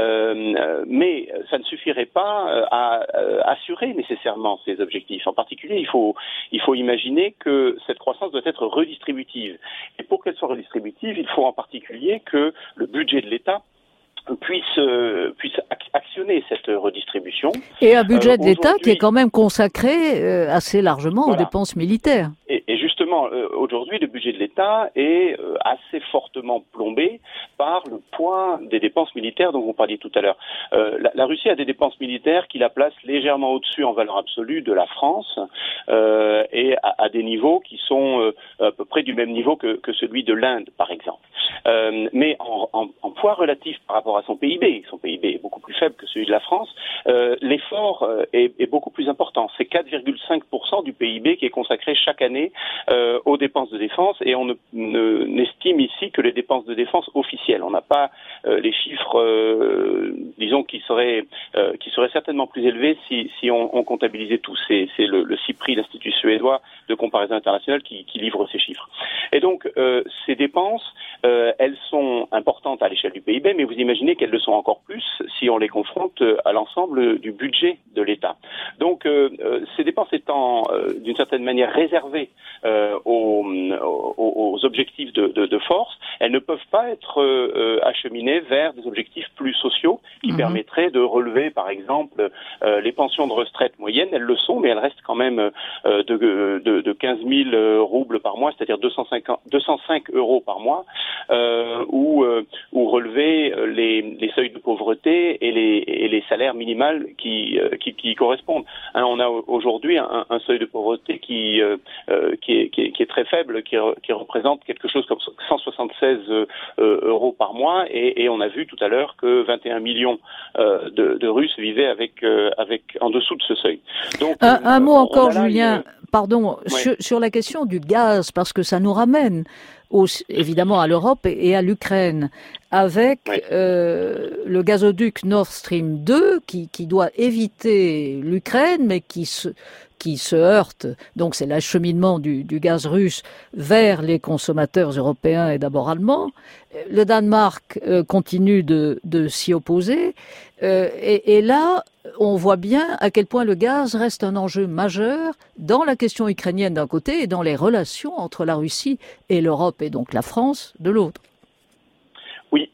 Euh, mais ça ne suffirait pas à, à assurer nécessairement ces objectifs. En particulier, il faut, il faut imaginer que cette croissance doit être redistributive. Et pour qu'elle soit redistributive, il faut en particulier que le budget de l'État puisse euh, puisse actionner cette redistribution. Et un budget euh, de l'État qui est quand même consacré euh, assez largement voilà. aux dépenses militaires. Et, et justement, euh, aujourd'hui, le budget de l'État est euh, assez fortement plombé par le poids des dépenses militaires dont vous parliez tout à l'heure. Euh, la, la Russie a des dépenses militaires qui la placent légèrement au-dessus en valeur absolue de la France euh, et à, à des niveaux qui sont euh, à peu près du même niveau que, que celui de l'Inde, par exemple. Euh, mais en, en, en poids relatif par rapport à son P I B, son P I B est beaucoup plus faible que celui de la France, euh, l'effort euh, est, est beaucoup plus important. C'est quatre virgule cinq pour cent du P I B qui est consacré chaque année euh, aux dépenses de défense, et on ne, ne, n'estime ici que les dépenses de défense officielles. On n'a pas euh, les chiffres, euh, disons, qui seraient, euh, qui seraient certainement plus élevés si, si on, on comptabilisait tout. C'est, c'est le, le CIPRI, l'Institut suédois de comparaison internationale, qui, qui livre ces chiffres. Et donc, euh, ces dépenses, euh, elles sont importantes à l'échelle du P I B, mais vous imaginez qu'elles le sont encore plus si on les confronte à l'ensemble du budget de l'État. Donc, euh, ces dépenses étant euh, d'une certaine manière réservées euh, aux, aux, aux objectifs de, de, de force, elles ne peuvent pas être euh, acheminées vers des objectifs plus sociaux qui mmh. permettraient de relever, par exemple, euh, les pensions de retraite moyennes. Elles le sont, mais elles restent quand même euh, de, de, de quinze mille roubles par mois, c'est-à-dire deux cent cinq euros par mois, euh, ou, euh, ou relever les, les seuils de pauvreté et les, et les salaires minimaux qui, euh, qui, qui correspondent. Hein, on a aujourd'hui un, un seuil de pauvreté qui, euh, qui, est, qui, est, qui est très faible, qui, qui représente quelque chose comme cent soixante-seize euh, euros par mois, et, et on a vu tout à l'heure que vingt et un millions euh, de, de Russes vivaient avec, euh, avec en dessous de ce seuil. Donc, un, euh, un mot encore, Julien, une... pardon, ouais. sur, sur la question du gaz, parce que ça nous ramène Au, évidemment à l'Europe et à l'Ukraine, avec oui. euh, le gazoduc Nord Stream deux qui, qui doit éviter l'Ukraine, mais qui se, qui se heurte, donc c'est l'acheminement du, du gaz russe vers les consommateurs européens et d'abord allemands. Le Danemark euh, continue de, de s'y opposer, euh, et, et là, on voit bien à quel point le gaz reste un enjeu majeur dans la question ukrainienne d'un côté et dans les relations entre la Russie et l'Europe, et donc la France de l'autre. Oui, je,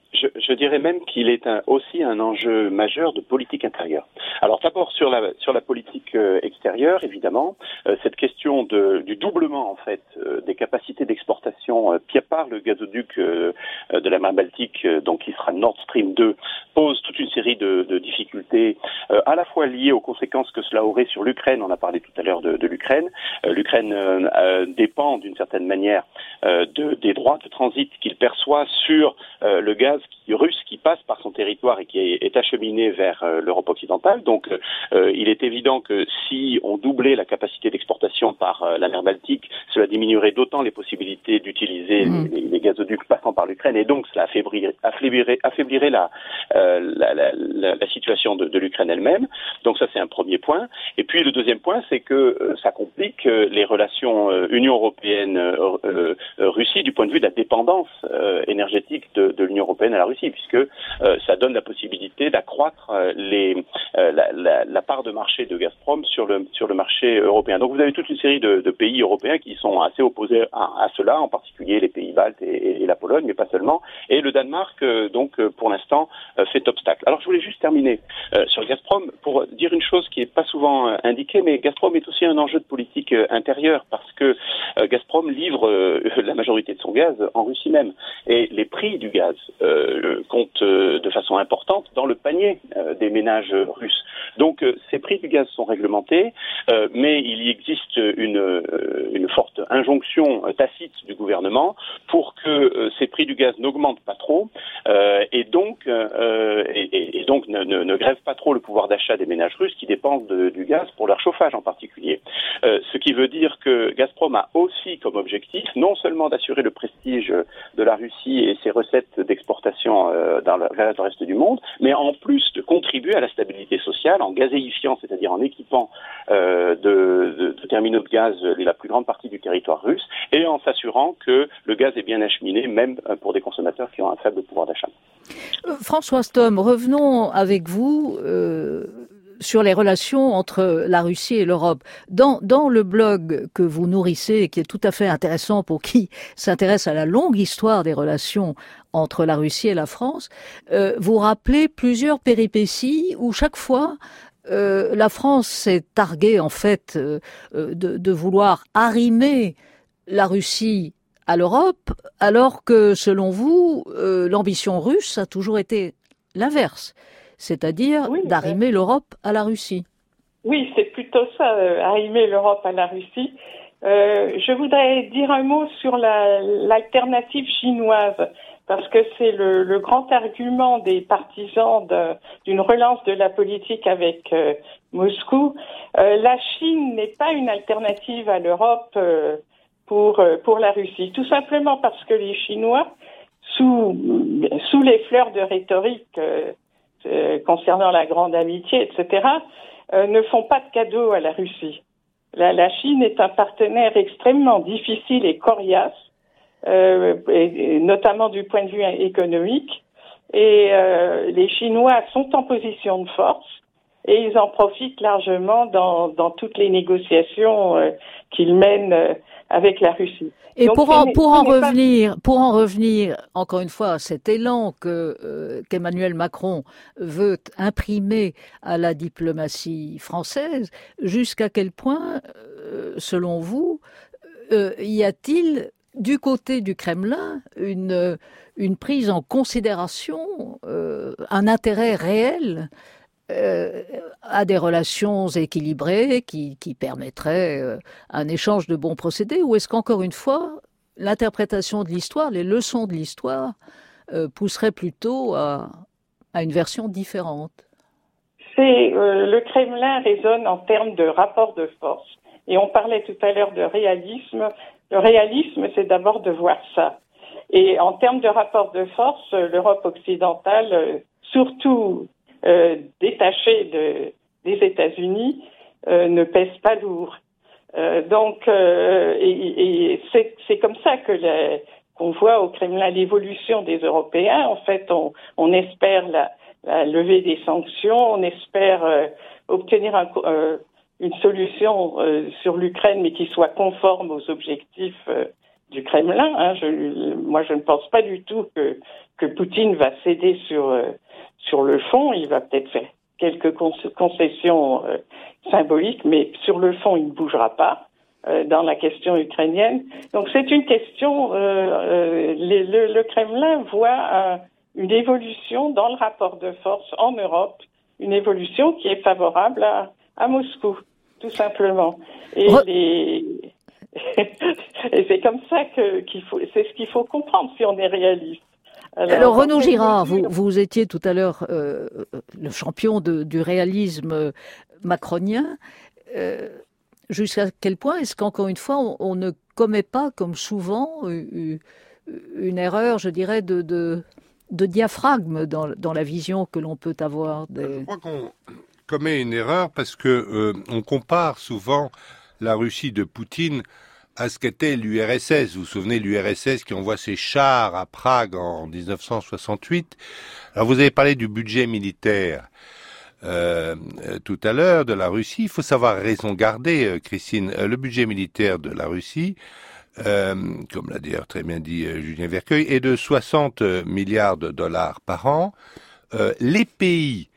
je dirais même qu'il est un, aussi un enjeu majeur de politique intérieure. Alors d'abord sur la sur la politique euh, extérieure, évidemment, euh, cette question de, du doublement en fait euh, des capacités d'exportation euh, par le gazoduc euh, de la mer Baltique, euh, donc qui sera Nord Stream deux, pose toute une série de, de difficultés, euh, à la fois liées aux conséquences que cela aurait sur l'Ukraine. On a parlé tout à l'heure de, de l'Ukraine. Euh, L'Ukraine euh, euh, dépend d'une certaine manière euh, de, des droits de transit qu'il perçoit sur euh, le gaz qui, russe qui passe par son territoire et qui est, est acheminé vers euh, l'Europe occidentale. Donc euh, il est évident que si on doublait la capacité d'exportation par euh, la mer Baltique, cela diminuerait d'autant les possibilités d'utiliser mmh. les, les gazoducs passant par l'Ukraine, et donc cela affaiblirait, affaiblirait, affaiblirait la, euh, la, la, la, la situation de, de l'Ukraine elle-même. Donc ça, c'est un premier point. Et puis le deuxième point, c'est que euh, ça complique euh, les relations euh, Union européenne-Russie euh, du point de vue de la dépendance euh, énergétique de, de l'Union européenne à la Russie, puisque euh, ça donne la possibilité d'accroître euh, les, euh, la, la, la part de marché de Gazprom sur le, sur le marché européen. Donc vous avez toute une série de, de pays européens qui sont assez opposés à, à cela, en particulier les pays baltes et, et la Pologne, mais pas seulement. Et le Danemark, euh, donc, euh, pour l'instant, euh, fait obstacle. Alors, je voulais juste terminer euh, sur Gazprom pour dire une chose qui n'est pas souvent euh, indiquée, mais Gazprom est aussi un enjeu de politique euh, intérieure, parce que euh, Gazprom livre euh, la majorité de son gaz en Russie même. Et les prix du gaz euh, comptent euh, de façon importante dans le panier euh, des ménages russes. Donc, euh, ces prix du gaz sont réglementés, euh, mais il y existe une, euh, une forte injonction euh, tacite du gouvernement pour que euh, ces prix du gaz n'augmentent pas trop euh, et donc, euh, et, et donc ne, ne, ne grèvent pas trop le pouvoir d'achat des ménages russes qui dépendent de, du gaz pour leur chauffage en particulier. Euh, ce qui veut dire que Gazprom a aussi comme objectif non seulement d'assurer le prestige de la Russie et ses recettes d'exportation euh, dans le, vers le reste du monde, mais en plus de contribuer à la stabilité sociale en gazéifiant, c'est-à-dire en équipant euh, de, de, de terminaux de gaz la plus grande partie du territoire russe, et en s'assurant que le gaz est bien acheminé, même pour des consommateurs qui ont un faible pouvoir d'achat. Euh, Françoise Thom, revenons avec vous euh, sur les relations entre la Russie et l'Europe. Dans, dans le blog que vous nourrissez, qui est tout à fait intéressant pour qui s'intéresse à la longue histoire des relations entre la Russie et la France, euh, vous rappelez plusieurs péripéties où chaque fois euh, la France s'est targuée en fait euh, de, de vouloir arrimer la Russie à l'Europe, alors que, selon vous, euh, l'ambition russe a toujours été l'inverse, c'est-à-dire oui, d'arrimer euh... l'Europe à la Russie. Oui, c'est plutôt ça, euh, arrimer l'Europe à la Russie. Euh, je voudrais dire un mot sur la, l'alternative chinoise, parce que c'est le, le grand argument des partisans de, d'une relance de la politique avec euh, Moscou. Euh, la Chine n'est pas une alternative à l'Europe euh, pour pour la Russie, tout simplement parce que les Chinois, sous sous les fleurs de rhétorique euh, euh, concernant la grande amitié, et cetera, euh, ne font pas de cadeaux à la Russie. La, la Chine est un partenaire extrêmement difficile et coriace, euh, et, et notamment du point de vue économique, et euh, les Chinois sont en position de force. Et ils en profitent largement dans, dans toutes les négociations euh, qu'ils mènent euh, avec la Russie. Et Donc, pour en, pour en revenir, pas... pour en revenir encore une fois à cet élan que euh, qu'Emmanuel Macron veut imprimer à la diplomatie française, jusqu'à quel point, euh, selon vous, euh, y a-t-il du côté du Kremlin une une prise en considération, euh, un intérêt réel Euh, à des relations équilibrées qui, qui permettraient euh, un échange de bons procédés, ou est-ce qu'encore une fois, l'interprétation de l'histoire, les leçons de l'histoire, euh, pousseraient plutôt à, à une version différente? C'est euh, le Kremlin raisonne en termes de rapport de force, et on parlait tout à l'heure de réalisme. Le réalisme, c'est d'abord de voir ça. Et en termes de rapport de force, l'Europe occidentale, euh, surtout Euh, détaché de, des États-Unis, euh, ne pèse pas lourd. Euh, donc, euh, et, et c'est, c'est comme ça que la, qu'on voit au Kremlin l'évolution des Européens. En fait, on, on espère la, la levée des sanctions, on espère euh, obtenir un, euh, une solution euh, sur l'Ukraine, mais qui soit conforme aux objectifs euh, du Kremlin. Hein. Je, moi, je ne pense pas du tout que, que Poutine va céder sur, euh, sur le fond. Il va peut-être faire quelques concessions euh, symboliques, mais sur le fond, il ne bougera pas euh, dans la question ukrainienne. Donc, c'est une question... Euh, euh, les, le, le Kremlin voit euh, une évolution dans le rapport de force en Europe, une évolution qui est favorable à, à Moscou, tout simplement. Et Re- les... Et c'est comme ça que, qu'il faut, c'est ce qu'il faut comprendre si on est réaliste. Alors, Alors Renaud Girard, vous, vous étiez tout à l'heure euh, le champion de, du réalisme macronien. Euh, jusqu'à quel point est-ce qu'encore une fois, on, on ne commet pas, comme souvent, une, une erreur, je dirais, de, de, de diaphragme dans, dans la vision que l'on peut avoir des... Je crois qu'on commet une erreur parce que euh, on compare souvent la Russie de Poutine à ce qu'était l'U R S S. Vous vous souvenez, l'U R S S qui envoie ses chars à Prague en dix-neuf cent soixante-huit. Alors vous avez parlé du budget militaire euh, tout à l'heure de la Russie. Il faut savoir raison garder, Christine. Le budget militaire de la Russie, euh, comme l'a d'ailleurs très bien dit Julien Vercueil, est de soixante milliards de dollars par an. Euh, les pays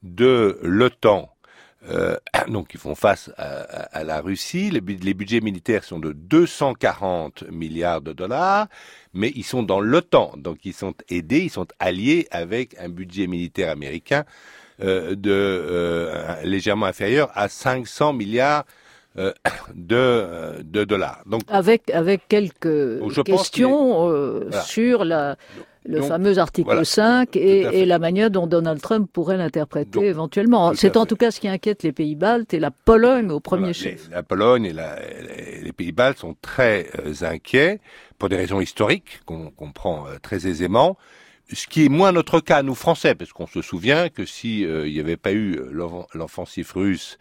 de l'OTAN, Euh, donc ils font face à, à, à la Russie. Les, les budgets militaires sont de deux cent quarante milliards de dollars, mais ils sont dans l'OTAN, donc ils sont aidés, ils sont alliés avec un budget militaire américain euh, de euh, légèrement inférieur à cinq cents milliards euh, de, de dollars. Donc avec avec quelques donc, questions les... euh, voilà. sur la le donc, fameux article voilà, cinq et, et la manière dont Donald Trump pourrait l'interpréter donc, éventuellement. C'est en tout cas ce qui inquiète les pays baltes et la Pologne au premier voilà, chef. Les, la Pologne et la, les, les pays baltes sont très euh, inquiets pour des raisons historiques qu'on comprend euh, très aisément. Ce qui est moins notre cas, nous Français, parce qu'on se souvient que si euh, il n'y avait pas eu l'offensive russe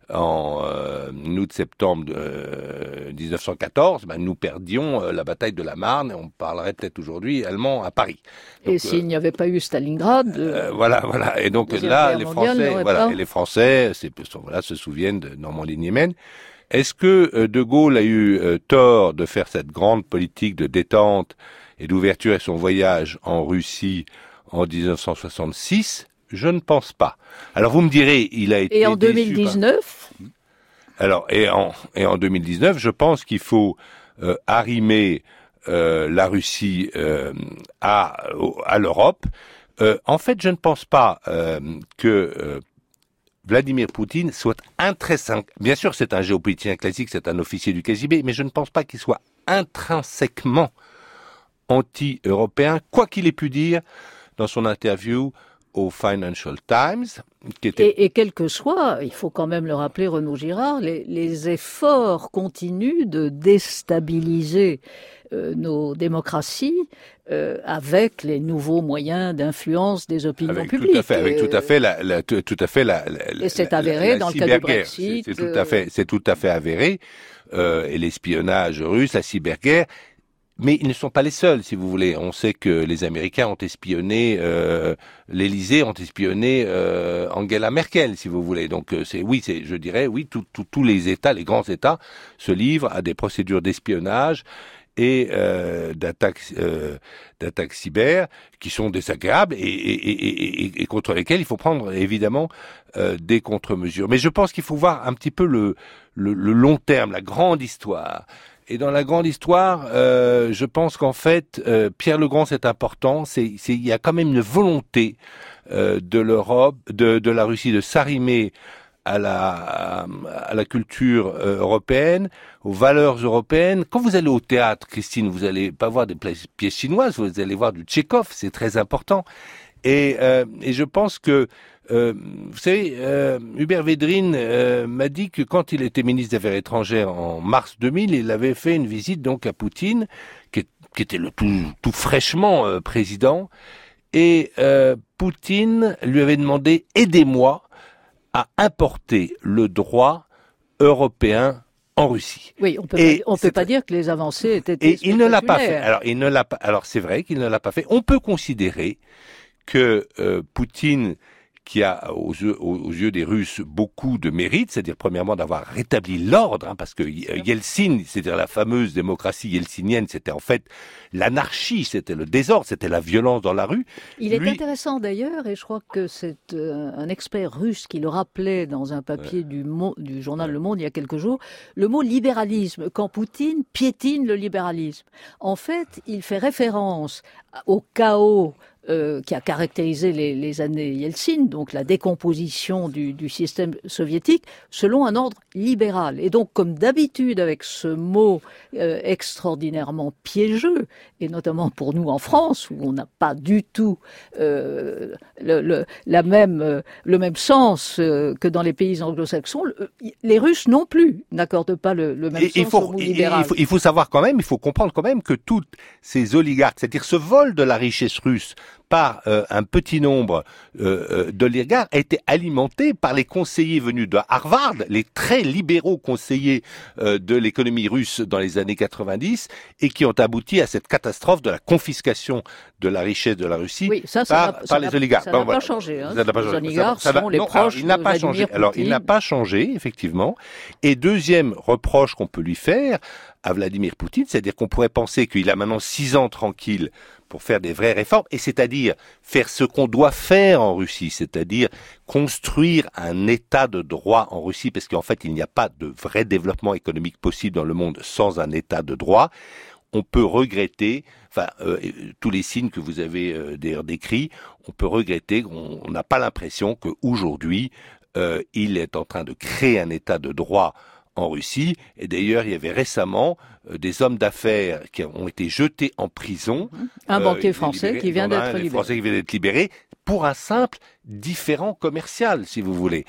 en euh, août-septembre euh, dix-neuf cent quatorze, ben, nous perdions euh, la bataille de la Marne et on parlerait peut-être aujourd'hui allemand à Paris. Donc, et s'il euh, n'y avait pas eu Stalingrad, euh, voilà, voilà. Et donc là, les Français, voilà, et les Français, c'est, voilà, se souviennent de Normandie-Niemen. Est-ce que euh, De Gaulle a eu euh, tort de faire cette grande politique de détente et d'ouverture à son voyage en Russie en dix-neuf cent soixante-six? Je ne pense pas. Alors vous me direz, il a été et en deux mille dix-neuf par... Alors et en et en deux mille dix-neuf, je pense qu'il faut euh, arrimer euh, la Russie euh, à à l'Europe. Euh, en fait, je ne pense pas euh, que euh, Vladimir Poutine soit intrinsèquement. Bien sûr, c'est un géopoliticien classique, c'est un officier du K G B, mais je ne pense pas qu'il soit intrinsèquement anti-européen, quoi qu'il ait pu dire dans son interview au Financial Times. Qui était... et, et quel que soit, il faut quand même le rappeler, Renaud Girard, les, les efforts continus de déstabiliser euh, nos démocraties euh, avec les nouveaux moyens d'influence des opinions avec publiques. Tout à fait, avec tout à fait la, la tout, tout à fait la, la et c'est avéré la, la dans le cas du Brexit. C'est, c'est tout à fait, c'est tout à fait avéré. Euh, et l'espionnage russe, la cyberguerre. Mais ils ne sont pas les seuls, si vous voulez. On sait que les Américains ont espionné, euh, l'Élysée ont espionné euh, Angela Merkel, si vous voulez. Donc, euh, c'est oui, c'est, je dirais, oui, tous tout, tout les États, les grands États, se livrent à des procédures d'espionnage et euh, d'attaques, euh, d'attaques cyber qui sont désagréables et, et, et, et, et contre lesquelles il faut prendre évidemment euh, des contre-mesures. Mais je pense qu'il faut voir un petit peu le, le, le long terme, la grande histoire. Et dans la grande histoire, euh, je pense qu'en fait, euh, Pierre Legrand, c'est important. C'est, c'est, il y a quand même une volonté euh, de l'Europe, de, de la Russie, de s'arrimer à la, à la culture euh, européenne, aux valeurs européennes. Quand vous allez au théâtre, Christine, vous allez pas voir des pièces chinoises, vous allez voir du Tchekhov. C'est très important. Et, euh, et je pense que Euh, vous savez, euh, Hubert Védrine euh, m'a dit que quand il était ministre des Affaires étrangères en mars deux mille, il avait fait une visite donc à Poutine, qui, qui était le tout, tout fraîchement euh, président, et euh, Poutine lui avait demandé « aidez-moi à importer le droit européen en Russie ». Oui, on peut et pas, on peut pas dire que les avancées étaient et il ne l'a pas fait. Alors il ne l'a pas. Alors c'est vrai qu'il ne l'a pas fait. On peut considérer que euh, Poutine, qui a aux yeux, aux yeux des Russes beaucoup de mérite, c'est-à-dire premièrement d'avoir rétabli l'ordre, hein, parce que Yeltsin, c'est-à-dire la fameuse démocratie yeltsinienne, c'était en fait l'anarchie, c'était le désordre, c'était la violence dans la rue. Il est Lui... intéressant d'ailleurs, et je crois que c'est euh, un expert russe qui le rappelait dans un papier ouais. du, Mo- du journal Le Monde il y a quelques jours, le mot libéralisme, quand Poutine piétine le libéralisme. En fait, il fait référence au chaos Euh, qui a caractérisé les, les années Yeltsin, donc la décomposition du, du système soviétique, selon un ordre libéral. Et donc, comme d'habitude avec ce mot euh, extraordinairement piégeux, et notamment pour nous en France, où on n'a pas du tout euh, le, le, la même, euh, le même sens euh, que dans les pays anglo-saxons, le, les Russes non plus n'accordent pas le, le même et, sens il faut, au mot libéral. Il faut, il faut savoir quand même, il faut comprendre quand même que toutes ces oligarques, c'est-à-dire ce vol de la richesse russe, par euh, un petit nombre euh, d'oligarques a été alimenté par les conseillers venus de Harvard, les très libéraux conseillers euh, de l'économie russe dans les années quatre-vingt-dix, et qui ont abouti à cette catastrophe de la confiscation de la richesse de la Russie oui, ça, ça par, n'a, par ça les n'a, oligarques. Ça bon, n'a voilà. pas changé. Hein. Ça n'a pas changé. Les oligarques ça, ça, sont les non, proches alors, il n'a de pas Vladimir changé. Poutine. Alors, il n'a pas changé, effectivement. Et deuxième reproche qu'on peut lui faire à Vladimir Poutine, c'est-à-dire qu'on pourrait penser qu'il a maintenant six ans tranquille pour faire des vraies réformes, et c'est-à-dire faire ce qu'on doit faire en Russie, c'est-à-dire construire un état de droit en Russie, parce qu'en fait, il n'y a pas de vrai développement économique possible dans le monde sans un état de droit. On peut regretter, enfin, euh, tous les signes que vous avez euh, d'ailleurs décrits, on peut regretter qu'on n'a pas l'impression qu'aujourd'hui, euh, il est en train de créer un état de droit en Russie. Et d'ailleurs, il y avait récemment euh, des hommes d'affaires qui ont été jetés en prison. Un euh, banquier français libéré, qui vient d'être un, libéré. Français qui vient d'être libéré pour un simple différend commercial, si vous voulez,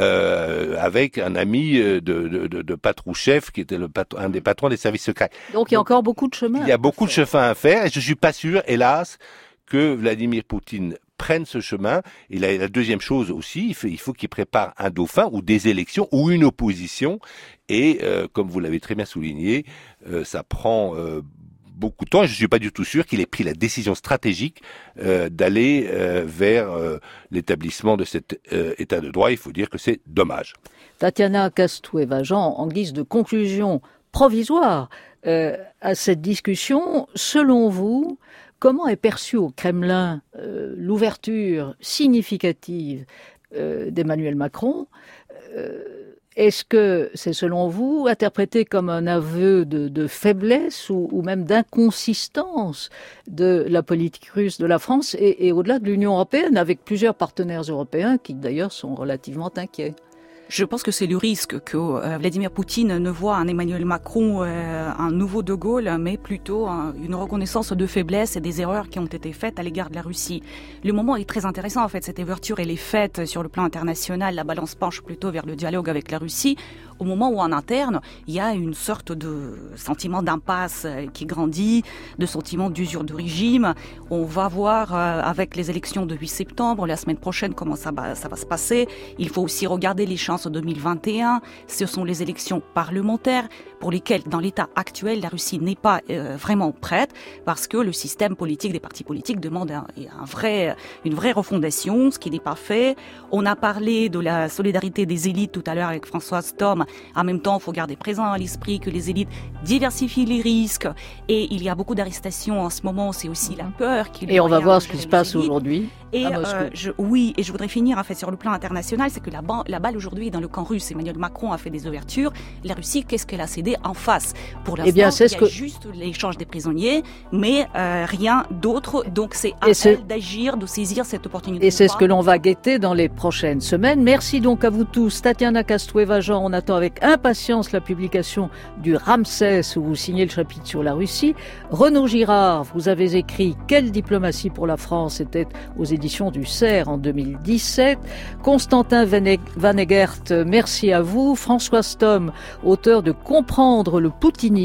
euh, avec un ami de, de, de, de Patrouchev, qui était le patron, un des patrons des services secrets. Donc il y a Donc, encore beaucoup de chemin. Il y a beaucoup de chemin à faire, et je suis pas sûr, hélas, que Vladimir Poutine prenne ce chemin. Et la, la deuxième chose aussi, il faut, il faut qu'il prépare un dauphin ou des élections ou une opposition. Et euh, comme vous l'avez très bien souligné, euh, ça prend euh, beaucoup de temps. Et je suis pas du tout sûr qu'il ait pris la décision stratégique euh, d'aller euh, vers euh, l'établissement de cet euh, état de droit. Il faut dire que c'est dommage. Tatiana Castoué-Vajan, en guise de conclusion provisoire euh, à cette discussion, selon vous, comment est perçue au Kremlin euh, l'ouverture significative euh, d'Emmanuel Macron ? euh, Est-ce que c'est, selon vous, interprété comme un aveu de, de faiblesse ou, ou même d'inconsistance de la politique russe de la France et, et au-delà de l'Union européenne, avec plusieurs partenaires européens qui d'ailleurs sont relativement inquiets ? Je pense que c'est le risque que euh, Vladimir Poutine ne voit en Emmanuel Macron euh, un nouveau De Gaulle, mais plutôt un, une reconnaissance de faiblesse et des erreurs qui ont été faites à l'égard de la Russie. Le moment est très intéressant, en fait. Cette ouverture, elle est faite sur le plan international. La balance penche plutôt vers le dialogue avec la Russie, au moment où, en interne, il y a une sorte de sentiment d'impasse qui grandit, de sentiment d'usure de régime. On va voir euh, avec les élections de huit septembre, la semaine prochaine, comment ça va, ça va se passer. Il faut aussi regarder les chances en deux mille vingt et un, ce sont les élections parlementaires pour lesquelles, dans l'état actuel, la Russie n'est pas euh, vraiment prête parce que le système politique des partis politiques demande un, un vrai, une vraie refondation, ce qui n'est pas fait. On a parlé de la solidarité des élites tout à l'heure avec Françoise Thom. En même temps, il faut garder présent à l'esprit que les élites diversifient les risques et il y a beaucoup d'arrestations en ce moment. C'est aussi la peur qu'il y a. Et on va voir ce qui se passe aujourd'hui. Et euh, je, oui, et je voudrais finir en fait sur le plan international, c'est que la, la balle aujourd'hui est dans le camp russe. Emmanuel Macron a fait des ouvertures. La Russie, qu'est-ce qu'elle a cédé en face ? Pour l'instant, eh bien, c'est il y a que... juste l'échange des prisonniers, mais euh, rien d'autre. Donc c'est à et elle c'est... d'agir, de saisir cette opportunité. Et c'est pas. Ce que l'on va guetter dans les prochaines semaines. Merci donc à vous tous. Tatiana Castoué-Vajan, on attend avec impatience la publication du Ramsès où vous signez le chapitre sur la Russie. Renaud Girard, vous avez écrit « Quelle diplomatie pour la France ?» c'était aux éditions du C E R en deux mille dix-sept. Constantin Vanegert, merci à vous. Françoise Thom, auteur de « Comprendre le poutinisme »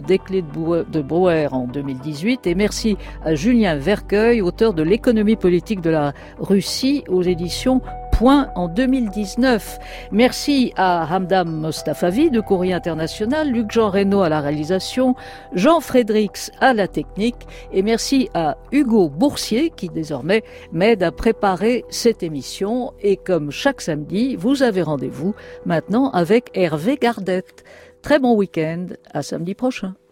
des clés de Brouwer en deux mille dix-huit. Et merci à Julien Vercueil, auteur de « L'économie politique de la Russie » aux éditions point en deux mille dix-neuf. Merci à Hamdam Mostafavi de Courrier International, Luc-Jean Reynaud à la réalisation, Jean Frédrix à la technique et merci à Hugo Boursier qui désormais m'aide à préparer cette émission. Et comme chaque samedi, vous avez rendez-vous maintenant avec Hervé Gardette. Très bon week-end, à samedi prochain.